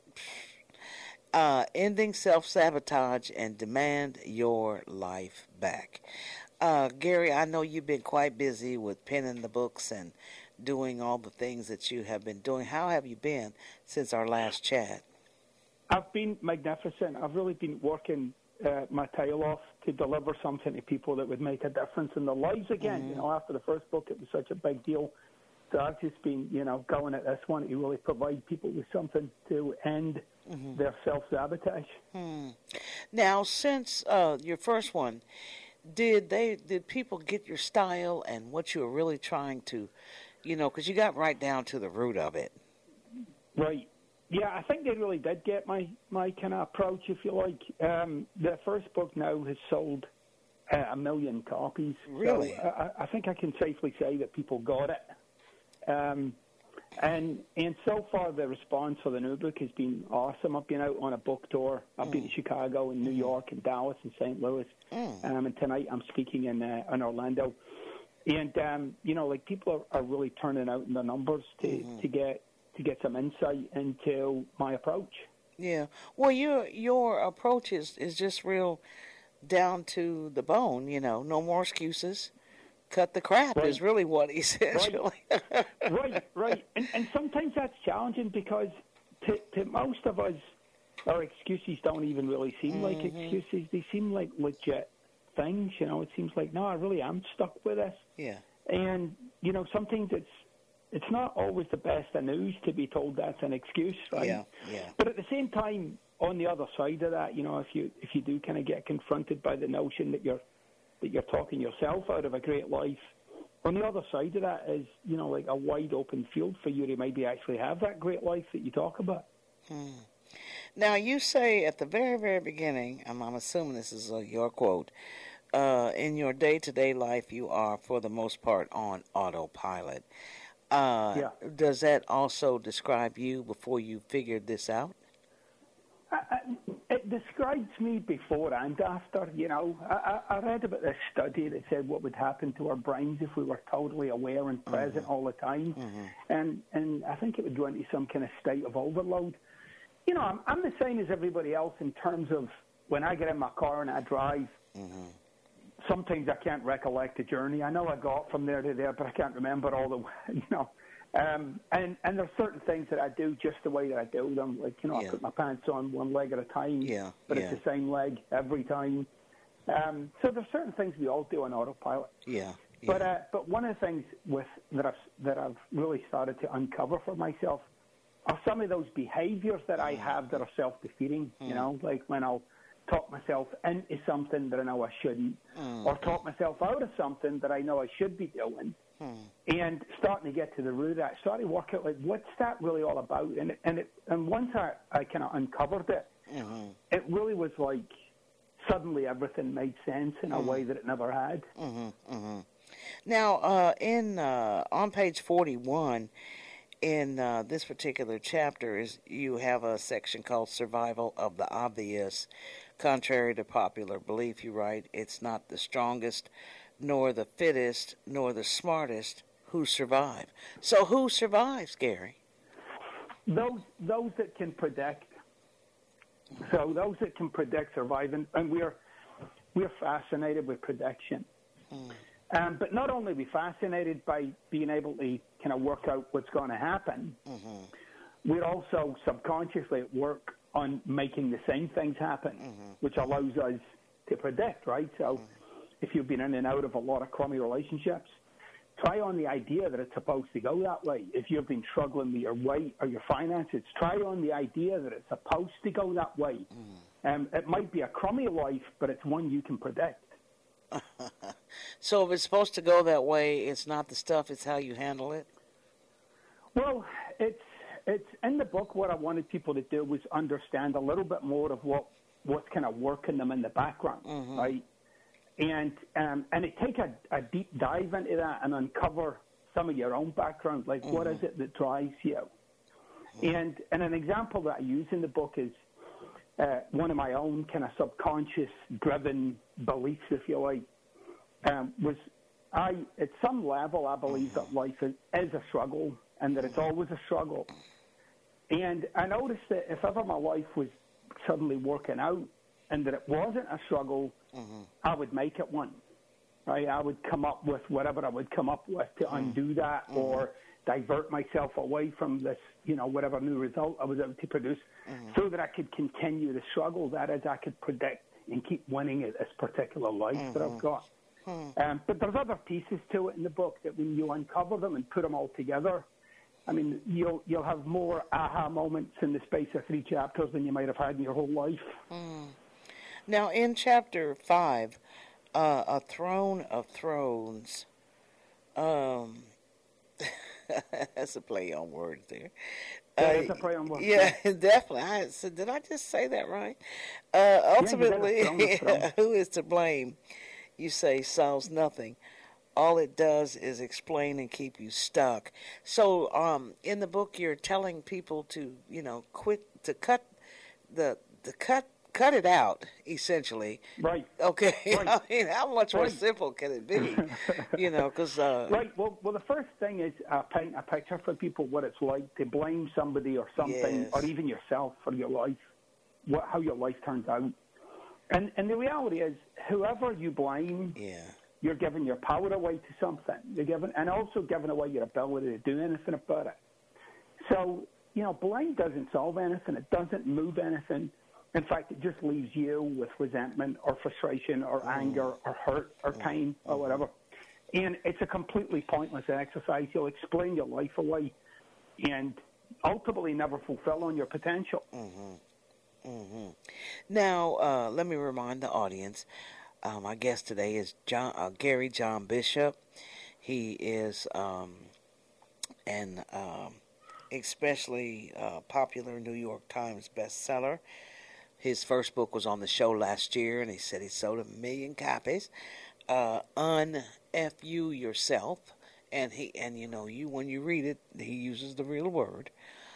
ending self-sabotage, and demand your life back. Gary, I know you've been quite busy with penning the books and doing all the things that you have been doing. How have you been since our last chat? I've been magnificent. I've really been working my tail off to deliver something to people that would make a difference in their lives again. Mm-hmm. You know, after the first book, it was such a big deal. So I've just been, you know, going at this one to really provide people with something to end their self-sabotage. Now, since your first one, did people get your style and what you were really trying to, you know, because you got right down to the root of it? Right. Yeah, I think they really did get my kind of approach, if you like. The first book now has sold 1 million copies. Really? So I think I can safely say that people got it. And so far the response for the new book has been awesome. I've been out on a book tour. I've been to Chicago and New York and Dallas and St. Louis. And tonight I'm speaking in Orlando. And, you know, like people are really turning out in the numbers to get some insight into my approach. Yeah. Well, your approach is just real down to the bone, you know, no more excuses. Cut the crap is really what he says. Right. And sometimes that's challenging because to most of us, our excuses don't even really seem like excuses. They seem like legit things, you know. It seems like, no, I really am stuck with this. Yeah. And, you know, sometimes it's not always the best of news to be told that's an excuse, right? Yeah. But at the same time, on the other side of that, you know, if you do kind of get confronted by the notion that you're talking yourself out of a great life, on the other side of that is, you know, like a wide open field for you to maybe actually have that great life that you talk about. Now, you say at the very, very beginning, I'm assuming this is your quote, in your day-to-day life, you are, for the most part, on autopilot. Does that also describe you before you figured this out? It describes me before and after, you know. I read about this study that said what would happen to our brains if we were totally aware and present all the time. And I think it would go into some kind of state of overload. You know, I'm the same as everybody else in terms of when I get in my car and I drive, sometimes I can't recollect the journey. I know I got from there to there, but I can't remember all the, you know. And there's certain things that I do just the way that I do them. Like, I put my pants on one leg at a time, but it's the same leg every time. So there's certain things we all do on autopilot. Yeah. But one of the things that I've really started to uncover for myself are some of those behaviors that I have that are self-defeating. Like when I'll talk myself into something that I know I shouldn't, or talk myself out of something that I know I should be doing. And starting to get to the root of that, starting to work out, like, what's that really all about? And once I kind of uncovered it, it really was like suddenly everything made sense in a way that it never had. Now, on page 41, in this particular chapter, you have a section called Survival of the Obvious. Contrary to popular belief, you write, it's not the strongest, nor the fittest, nor the smartest who survive. So who survives, Gary? Those that can predict. So those that can predict survive, and we're fascinated with prediction. But not only are we fascinated by being able to kind of work out what's going to happen, we're also subconsciously at work on making the same things happen, which allows us to predict, right? So if you've been in and out of a lot of crummy relationships, try on the idea that it's supposed to go that way. If you've been struggling with your weight or your finances, try on the idea that it's supposed to go that way. It might be a crummy life, but it's one you can predict. So if it's supposed to go that way, it's not the stuff, it's how you handle it? Well, it's in the book. What I wanted people to do was understand a little bit more of what's kind of working them in the background, right? And it take a deep dive into that and uncover some of your own background, like what is it that drives you? And an example that I use in the book is one of my own kind of subconscious driven beliefs, if you like, was at some level I believe that life is a struggle and that it's always a struggle. And I noticed that if ever my life was suddenly working out and that it wasn't a struggle, I would make it one. Right? I would come up with whatever I would come up with to undo that or divert myself away from this, whatever new result I was able to produce so that I could continue the struggle. That is, I could predict and keep winning at this particular life that I've got. But there's other pieces to it in the book that when you uncover them and put them all together, I mean, you'll have more aha moments in the space of 3 chapters than you might have had in your whole life. Now, in chapter 5, A Throne of Thrones, that's a play on words there. That's a play on words. Yeah, definitely. Did I just say that right? Ultimately, who is to blame? You say solves nothing. All it does is explain and keep you stuck. So, in the book, you're telling people to, quit, to cut cut it out, essentially. Right. Okay. Right. I mean, how much more simple can it be? Because right. Well, the first thing is paint a picture for people what it's like to blame somebody or something, or even yourself for your life, how your life turns out. And the reality is, whoever you blame, you're giving your power away to something. And also giving away your ability to do anything about it. So, blame doesn't solve anything. It doesn't move anything. In fact, it just leaves you with resentment or frustration or anger or hurt or pain or whatever. And it's a completely pointless exercise. You'll explain your life away and ultimately never fulfill on your potential. Now, let me remind the audience, my guest today is Gary John Bishop. He is an especially popular New York Times bestseller. His first book was on the show last year, and he said he sold 1 million copies. Un-F-U Yourself, and you when you read it, he uses the real word.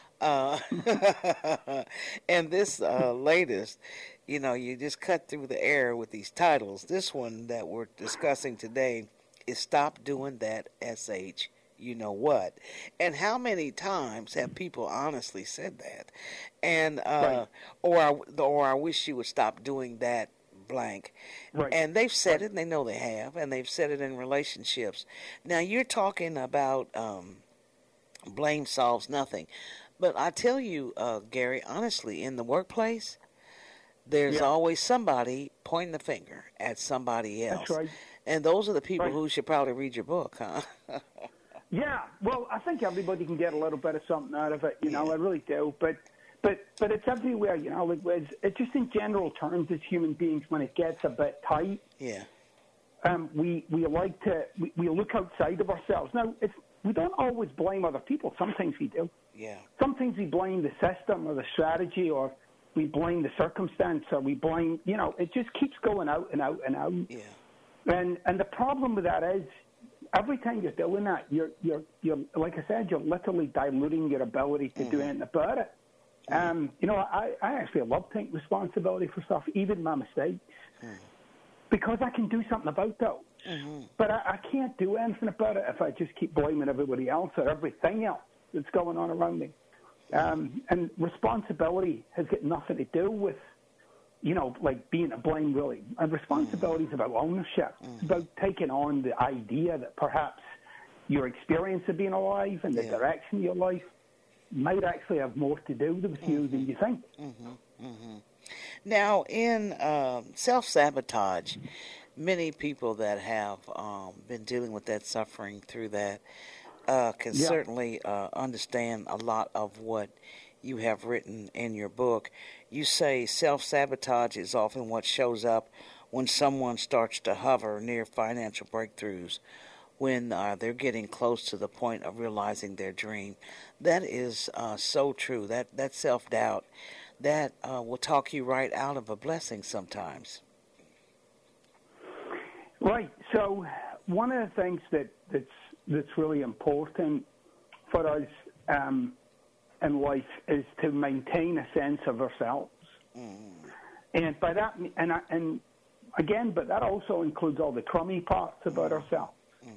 And this latest, you just cut through the air with these titles. This one that we're discussing today is Stop Doing That, S.H. You know what? And how many times have people honestly said that? And or I wish you would stop doing that blank. Right. And they've said it, and they know they have, and they've said it in relationships. Now you're talking about blame solves nothing. But I tell you, Gary, honestly, in the workplace, there's always somebody pointing the finger at somebody else. That's right. And those are the people who should probably read your book, huh? Yeah, well, I think everybody can get a little bit of something out of it, you know, I really do. But it's everywhere, you know, it's just in general terms as human beings, when it gets a bit tight, we like to, we look outside of ourselves. Now, we don't always blame other people. Sometimes we do. Yeah. Sometimes we blame the system or the strategy, or we blame the circumstance, or we blame, you know, it just keeps going out and out and out. Yeah. And the problem with that is, every time you're doing that, you're like I said, you're literally diluting your ability to do anything about it. You know, I actually love taking responsibility for stuff, even my mistakes, because I can do something about those. But I can't do anything about it if I just keep blaming everybody else or everything else that's going on around me. And responsibility has got nothing to do with, you know, like being to blame, really. And responsibility is about ownership. It's about taking on the idea that perhaps your experience of being alive and the direction of your life might actually have more to do with you than you think. Now, in self-sabotage, many people that have been dealing with that, suffering through that, can certainly understand a lot of what you have written in your book. You say self-sabotage is often what shows up when someone starts to hover near financial breakthroughs, when they're getting close to the point of realizing their dream. That is so true. That self-doubt, that will talk you right out of a blessing sometimes. Right. So one of the things that's really important for us in life is to maintain a sense of ourselves. And by that, and again, but that also includes all the crummy parts about ourselves.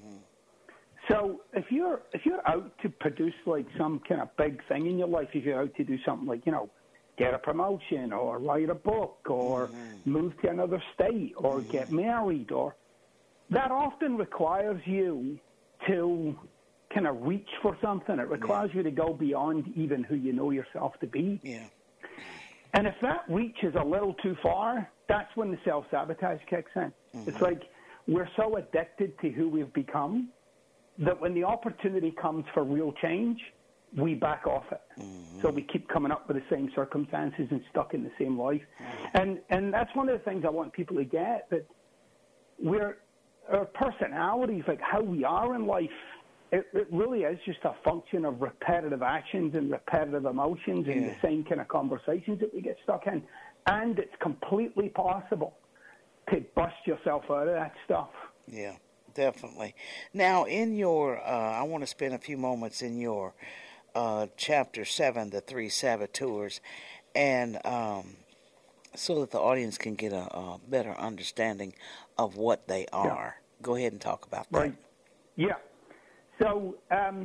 So if you're out to produce like some kind of big thing in your life, if you're out to do something like, you know, get a promotion or write a book or move to another state or get married, or that often requires you to kind of reach for something. It requires you to go beyond even who you know yourself to be. And if that reach is a little too far, that's when the self-sabotage kicks in. It's like we're so addicted to who we've become that when the opportunity comes for real change, we back off it. So we keep coming up with the same circumstances and stuck in the same life. And that's one of the things I want people to get, that our personalities, like how we are in life, it really is just a function of repetitive actions and repetitive emotions and the same kind of conversations that we get stuck in. And it's completely possible to bust yourself out of that stuff. Yeah, definitely. Now, in your, I want to spend a few moments in your Chapter 7, The Three Saboteurs, and so that the audience can get a better understanding of what they are. Go ahead and talk about that. Right. Yeah. So,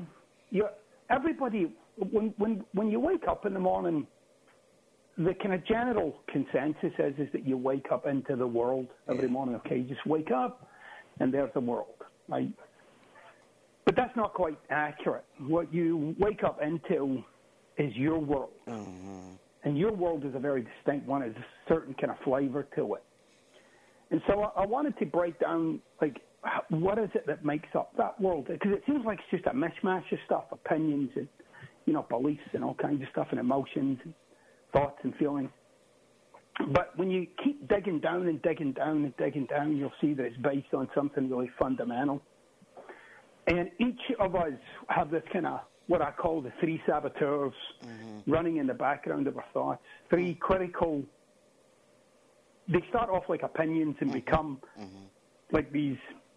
everybody, when you wake up in the morning, the kind of general consensus is that you wake up into the world every morning. Okay, you just wake up, and there's the world, right? But that's not quite accurate. What you wake up into is your world, and your world is a very distinct one. There's a certain kind of flavor to it. And so I wanted to break down, like, what is it that makes up that world? Because it seems like it's just a mishmash of stuff, opinions and, you know, beliefs and all kinds of stuff, and emotions and thoughts and feelings. But when you keep digging down and digging down and digging down, you'll see that it's based on something really fundamental. And each of us have this kind of, what I call the three saboteurs running in the background of our thoughts. Three critical, they start off like opinions and become like these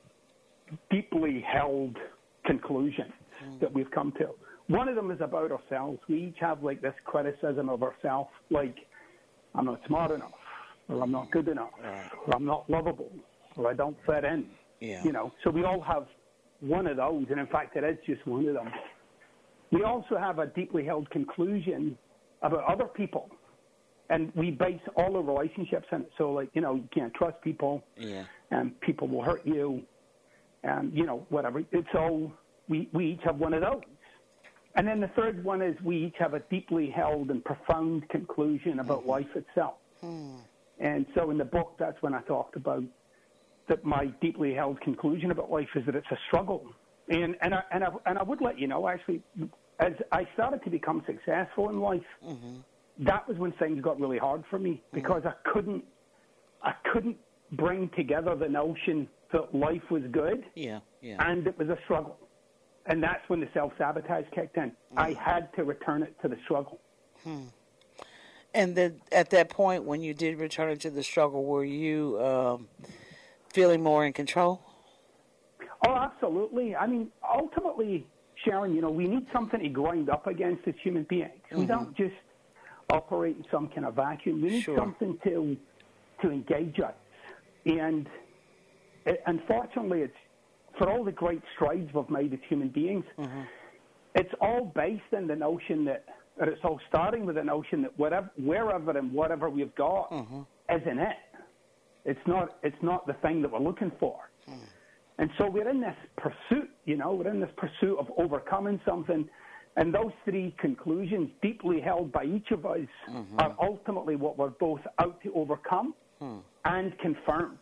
deeply held conclusions that we've come to. One of them is about ourselves. We each have like this criticism of ourselves, like, I'm not smart enough, or I'm not good enough, or I'm not lovable, or I don't fit in. You know, so we all have one of those, and in fact, it is just one of them. We also have a deeply held conclusion about other people, and we base all our relationships on it. So, like, you know, you can't trust people, and people will hurt you, and, you know, whatever. It's all, we each have one of those. And then the third one is we each have a deeply held and profound conclusion about life itself. And so in the book, that's when I talked about that my deeply held conclusion about life is that it's a struggle. And I would let you know, actually, as I started to become successful in life, that was when things got really hard for me because I couldn't bring together the notion that life was good and it was a struggle. And that's when the self-sabotage kicked in. I had to return it to the struggle. And then at that point, when you did return it to the struggle, were you feeling more in control? Oh, absolutely. I mean, ultimately, Sharon, we need something to grind up against as human beings. We don't just operate in some kind of vacuum. We need something to engage us. And unfortunately, it's for all the great strides we've made as human beings, it's all based in the notion that it's all starting with the notion that wherever and whatever we've got isn't it. It's not the thing that we're looking for. And so we're in this pursuit, we're in this pursuit of overcoming something. And those three conclusions, deeply held by each of us, are ultimately what we're both out to overcome and confirm.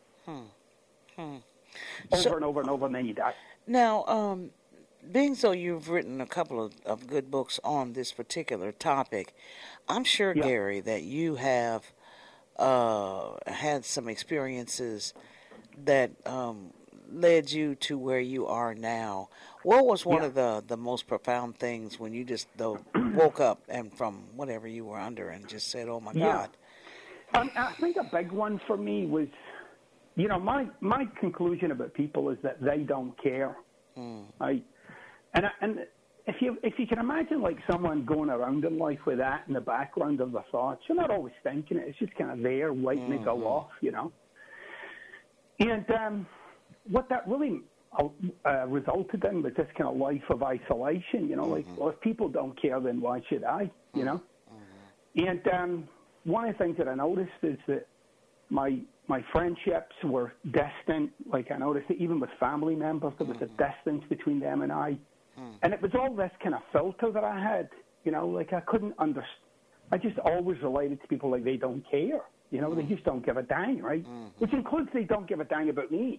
Over and over and over, and then you die. Now, being so you've written a couple of good books on this particular topic, I'm sure, Gary, that you have had some experiences that led you to where you are now. What was one of the most profound things when you just woke up and from whatever you were under and just said, oh, my God? I think a big one for me was, my conclusion about people is that they don't care. Right? And if you can imagine like someone going around in life with that in the background of their thoughts, you're not always thinking it. It's just kind of there waiting to go off, And what that really resulted in was this kind of life of isolation, well, if people don't care, then why should I, And one of the things that I noticed is that my friendships were distant. Like I noticed that even with family members, there was a distance between them and I. And it was all this kind of filter that I had, like I couldn't understand. I just always related to people like they don't care, they just don't give a dang, right? Which includes they don't give a dang about me,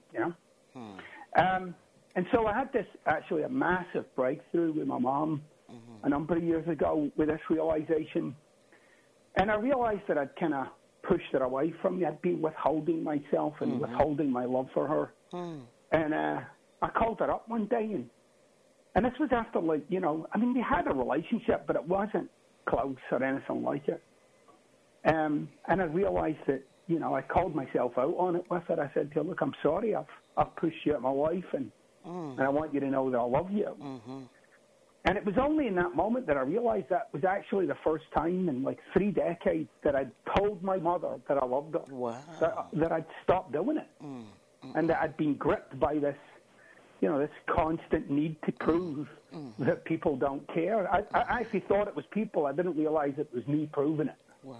And so I had this, actually a massive breakthrough with my mom a number of years ago with this realization. And I realized that I'd kind of pushed her away from me. I'd been withholding myself and withholding my love for her. And I called her up one day, and this was after, we had a relationship, but it wasn't close or anything like it. And I realized that, I called myself out on it with her. I said to her, look, I'm sorry, I've pushed you out of my life, and I want you to know that I love you. And it was only in that moment that I realized that was actually the first time in 3 decades that I'd told my mother that I loved her. Wow. That I'd stopped doing it. And that I'd been gripped by this, this constant need to prove that people don't care. I actually thought it was people. I didn't realize it was me proving it. Wow.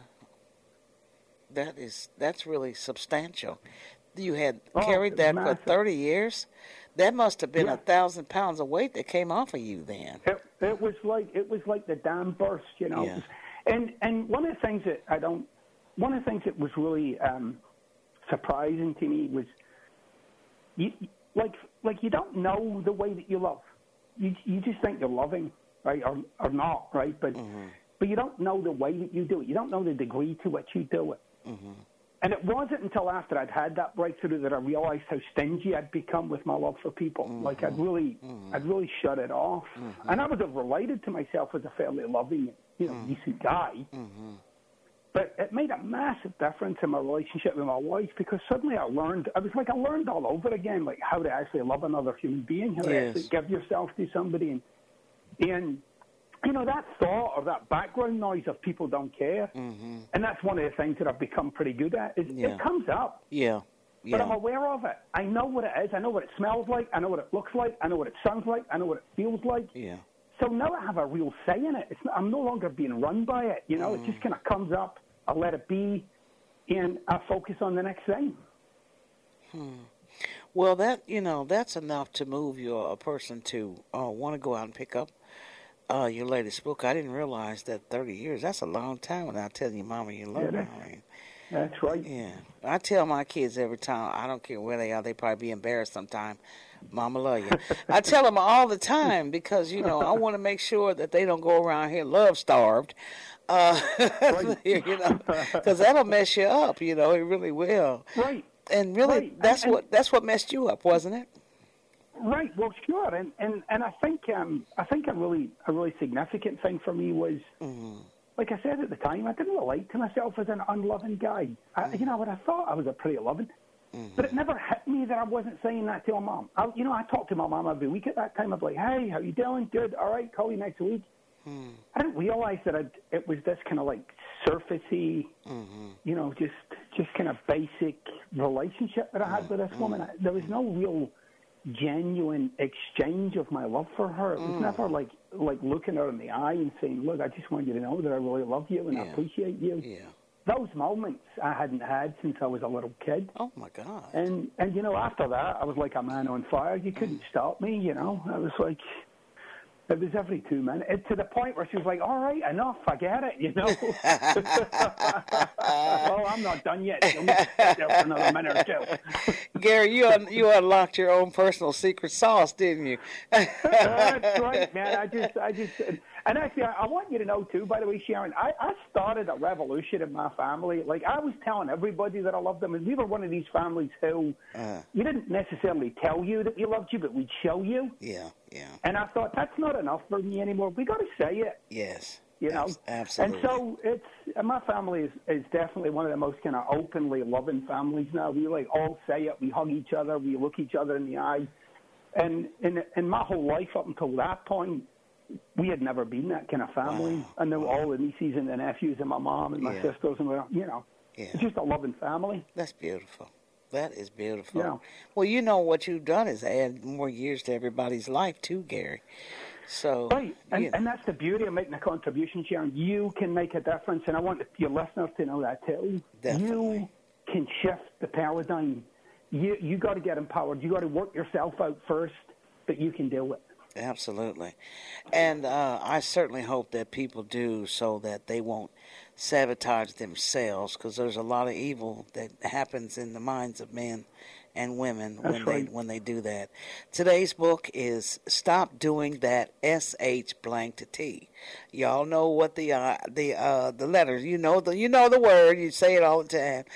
That's really substantial. You had carried that for 30 years? That must have been 1,000 pounds of weight that came off of you then. It was like the dam burst, Yeah. And one of the things that was really surprising to me was you don't know the way that you love. You just think you're loving, right, or not, right? But you don't know the way that you do it. You don't know the degree to which you do it. And it wasn't until after I'd had that breakthrough that I realized how stingy I'd become with my love for people. Like I'd really shut it off. And I would have related to myself as a fairly loving, decent guy. But it made a massive difference in my relationship with my wife because suddenly I learned all over again, like how to actually love another human being, how to actually give yourself to somebody. And that thought or that background noise of people don't care, and that's one of the things that I've become pretty good at, it comes up. But I'm aware of it. I know what it is. I know what it smells like. I know what it looks like. I know what it sounds like. I know what it feels like. So now I have a real say in it. I'm no longer being run by it. It just kind of comes up. I let it be, and I focus on the next thing. Well, that's enough to move a person to want to go out and pick up your latest book. I didn't realize that 30 years, that's a long time without telling your mama you love her. That's right. Yeah. I tell my kids every time, I don't care where they are, they probably be embarrassed sometime. Mama love you. I tell them all the time because, I want to make sure that they don't go around here love-starved. Because that'll mess you up, it really will. Right. And really, that's what messed you up, wasn't it? Right. Well, sure. And I think a really significant thing for me was, like I said at the time, I didn't relate to myself as an unloving guy. I thought I was a pretty loving, but it never hit me that I wasn't saying that to my mom. I talked to my mom every week at that time. I'd be like, hey, how you doing? Good. All right. Call you next week. I didn't realize that it was this kind of like surfacey, just kind of basic relationship that I had with this woman. There was no real genuine exchange of my love for her. It was never like looking her in the eye and saying, look, I just want you to know that I really love you and I appreciate you. Yeah. Those moments I hadn't had since I was a little kid. Oh, my God. And after that, I was like a man on fire. You couldn't stop me, I was like... It was every 2 minutes, to the point where she was like, all right, enough, I get it, Well, I'm not done yet. So let me sit there for another minute or two. Gary, you unlocked your own personal secret sauce, didn't you? That's right, man. I just, and actually, I want you to know, too, by the way, Sharon, I started a revolution in my family. Like, I was telling everybody that I loved them, and we were one of these families who, we didn't necessarily tell you that we loved you, but we'd show you. Yeah. And I thought, that's not enough for me anymore. We got to say it. Yes. Absolutely. And so my family is definitely one of the most kind of openly loving families now. We like all say it. We hug each other. We look each other in the eye. And in my whole life up until that point, we had never been that kind of family. Wow. I know all the nieces and the nephews and my mom and my sisters and it's just a loving family. That's beautiful. That is beautiful. Yeah. Well, what you've done is add more years to everybody's life too, Gary. So right, and that's the beauty of making a contribution, Sharon. You can make a difference, and I want your listeners to know that too. Definitely. You can shift the paradigm. You got to get empowered. You got to work yourself out first, but you can do it. Absolutely. And I certainly hope that people do so that they won't sabotage themselves, because there's a lot of evil that happens in the minds of men and women when they do that. Today's book is Stop Doing That SH blank to T. Y'all know what the letters, the word, you say it all the time.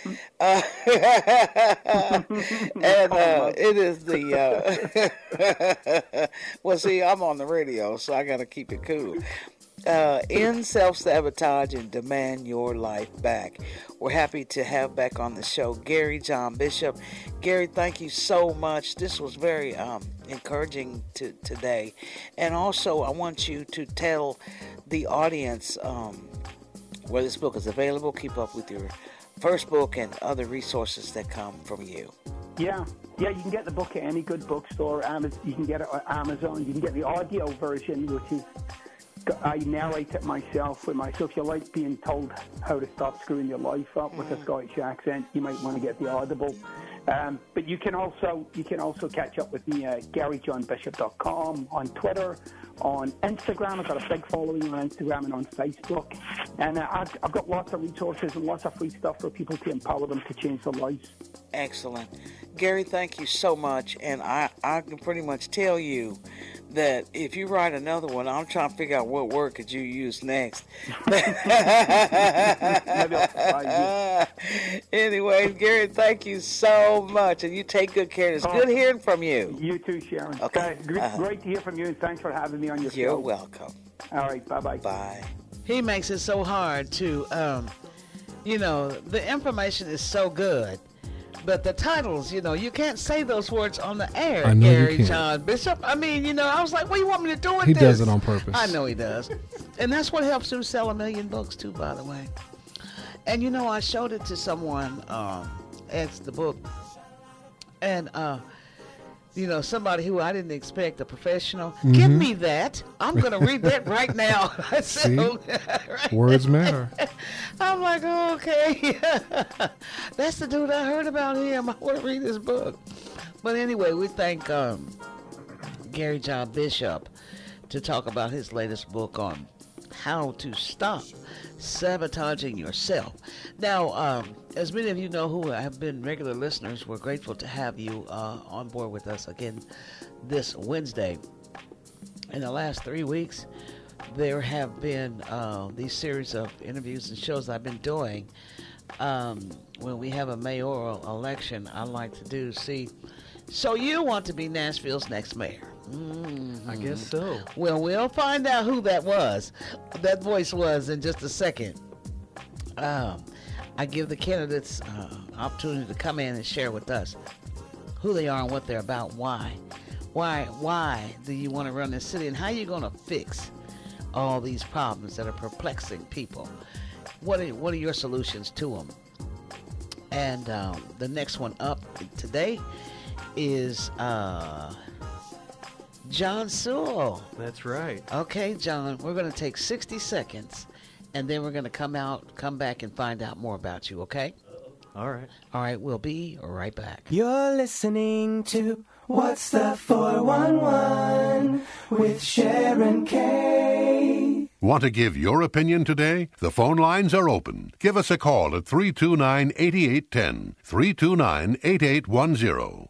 And it is the well, see, I'm on the radio, so I got to keep it cool. End self-sabotage and demand your life back. We're happy to have back on the show Gary John Bishop. Gary, thank you so much. This was very encouraging today. And also, I want you to tell the audience where this book is available. Keep up with your first book and other resources that come from you. Yeah, you can get the book at any good bookstore. You can get it on Amazon. You can get the audio version, which is I narrate it myself so if you like being told how to stop screwing your life up with a Scottish accent, you might want to get the Audible. But you can also catch up with me at GaryJohnBishop.com, on Twitter, on Instagram. I've got a big following on Instagram and on Facebook. And I've got lots of resources and lots of free stuff for people to empower them to change their lives. Excellent. Gary, thank you so much. And I can pretty much tell you that if you write another one, I'm trying to figure out what word could you use next. Anyway, Gary, thank you so much, and you take good care. It's good hearing from you. You too, Sharon. Okay. Great to hear from you, and thanks for having me on your show. You're welcome. All right, bye-bye. Bye. He makes it so hard to, the information is so good. But the titles, you can't say those words on the air, I know Gary you can't. John Bishop. I mean, I was like, what do you want me to do with He this? does it on purpose. I know he does. And that's what helps him sell 1 million books, too, by the way. And, I showed it to someone, it's the book. And, somebody who I didn't expect, a professional, give me that. I'm going to read that right now. See? Right? Words matter. I'm like, oh, okay. That's the dude I heard about him. I want to read his book. But anyway, we thank Gary John Bishop to talk about his latest book on how to stop sabotaging yourself. Now, as many of you know who have been regular listeners, we're grateful to have you on board with us again this Wednesday. In the last 3 weeks, there have been these series of interviews and shows I've been doing. When we have a mayoral election, I like to do, so you want to be Nashville's next mayor? I guess so. Well, we'll find out who that voice was in just a second. I give the candidates opportunity to come in and share with us who they are and what they're about. Why do you want to run this city, and how are you going to fix all these problems that are perplexing people? What are your solutions to them? And the next one up today is John Sewell. That's right. Okay, John, we're going to take 60 seconds, and then we're going to come back and find out more about you, okay? All right. All right, we'll be right back. You're listening to What's the 411 with Sharon K. Want to give your opinion today? The phone lines are open. Give us a call at 329-8810, 329-8810.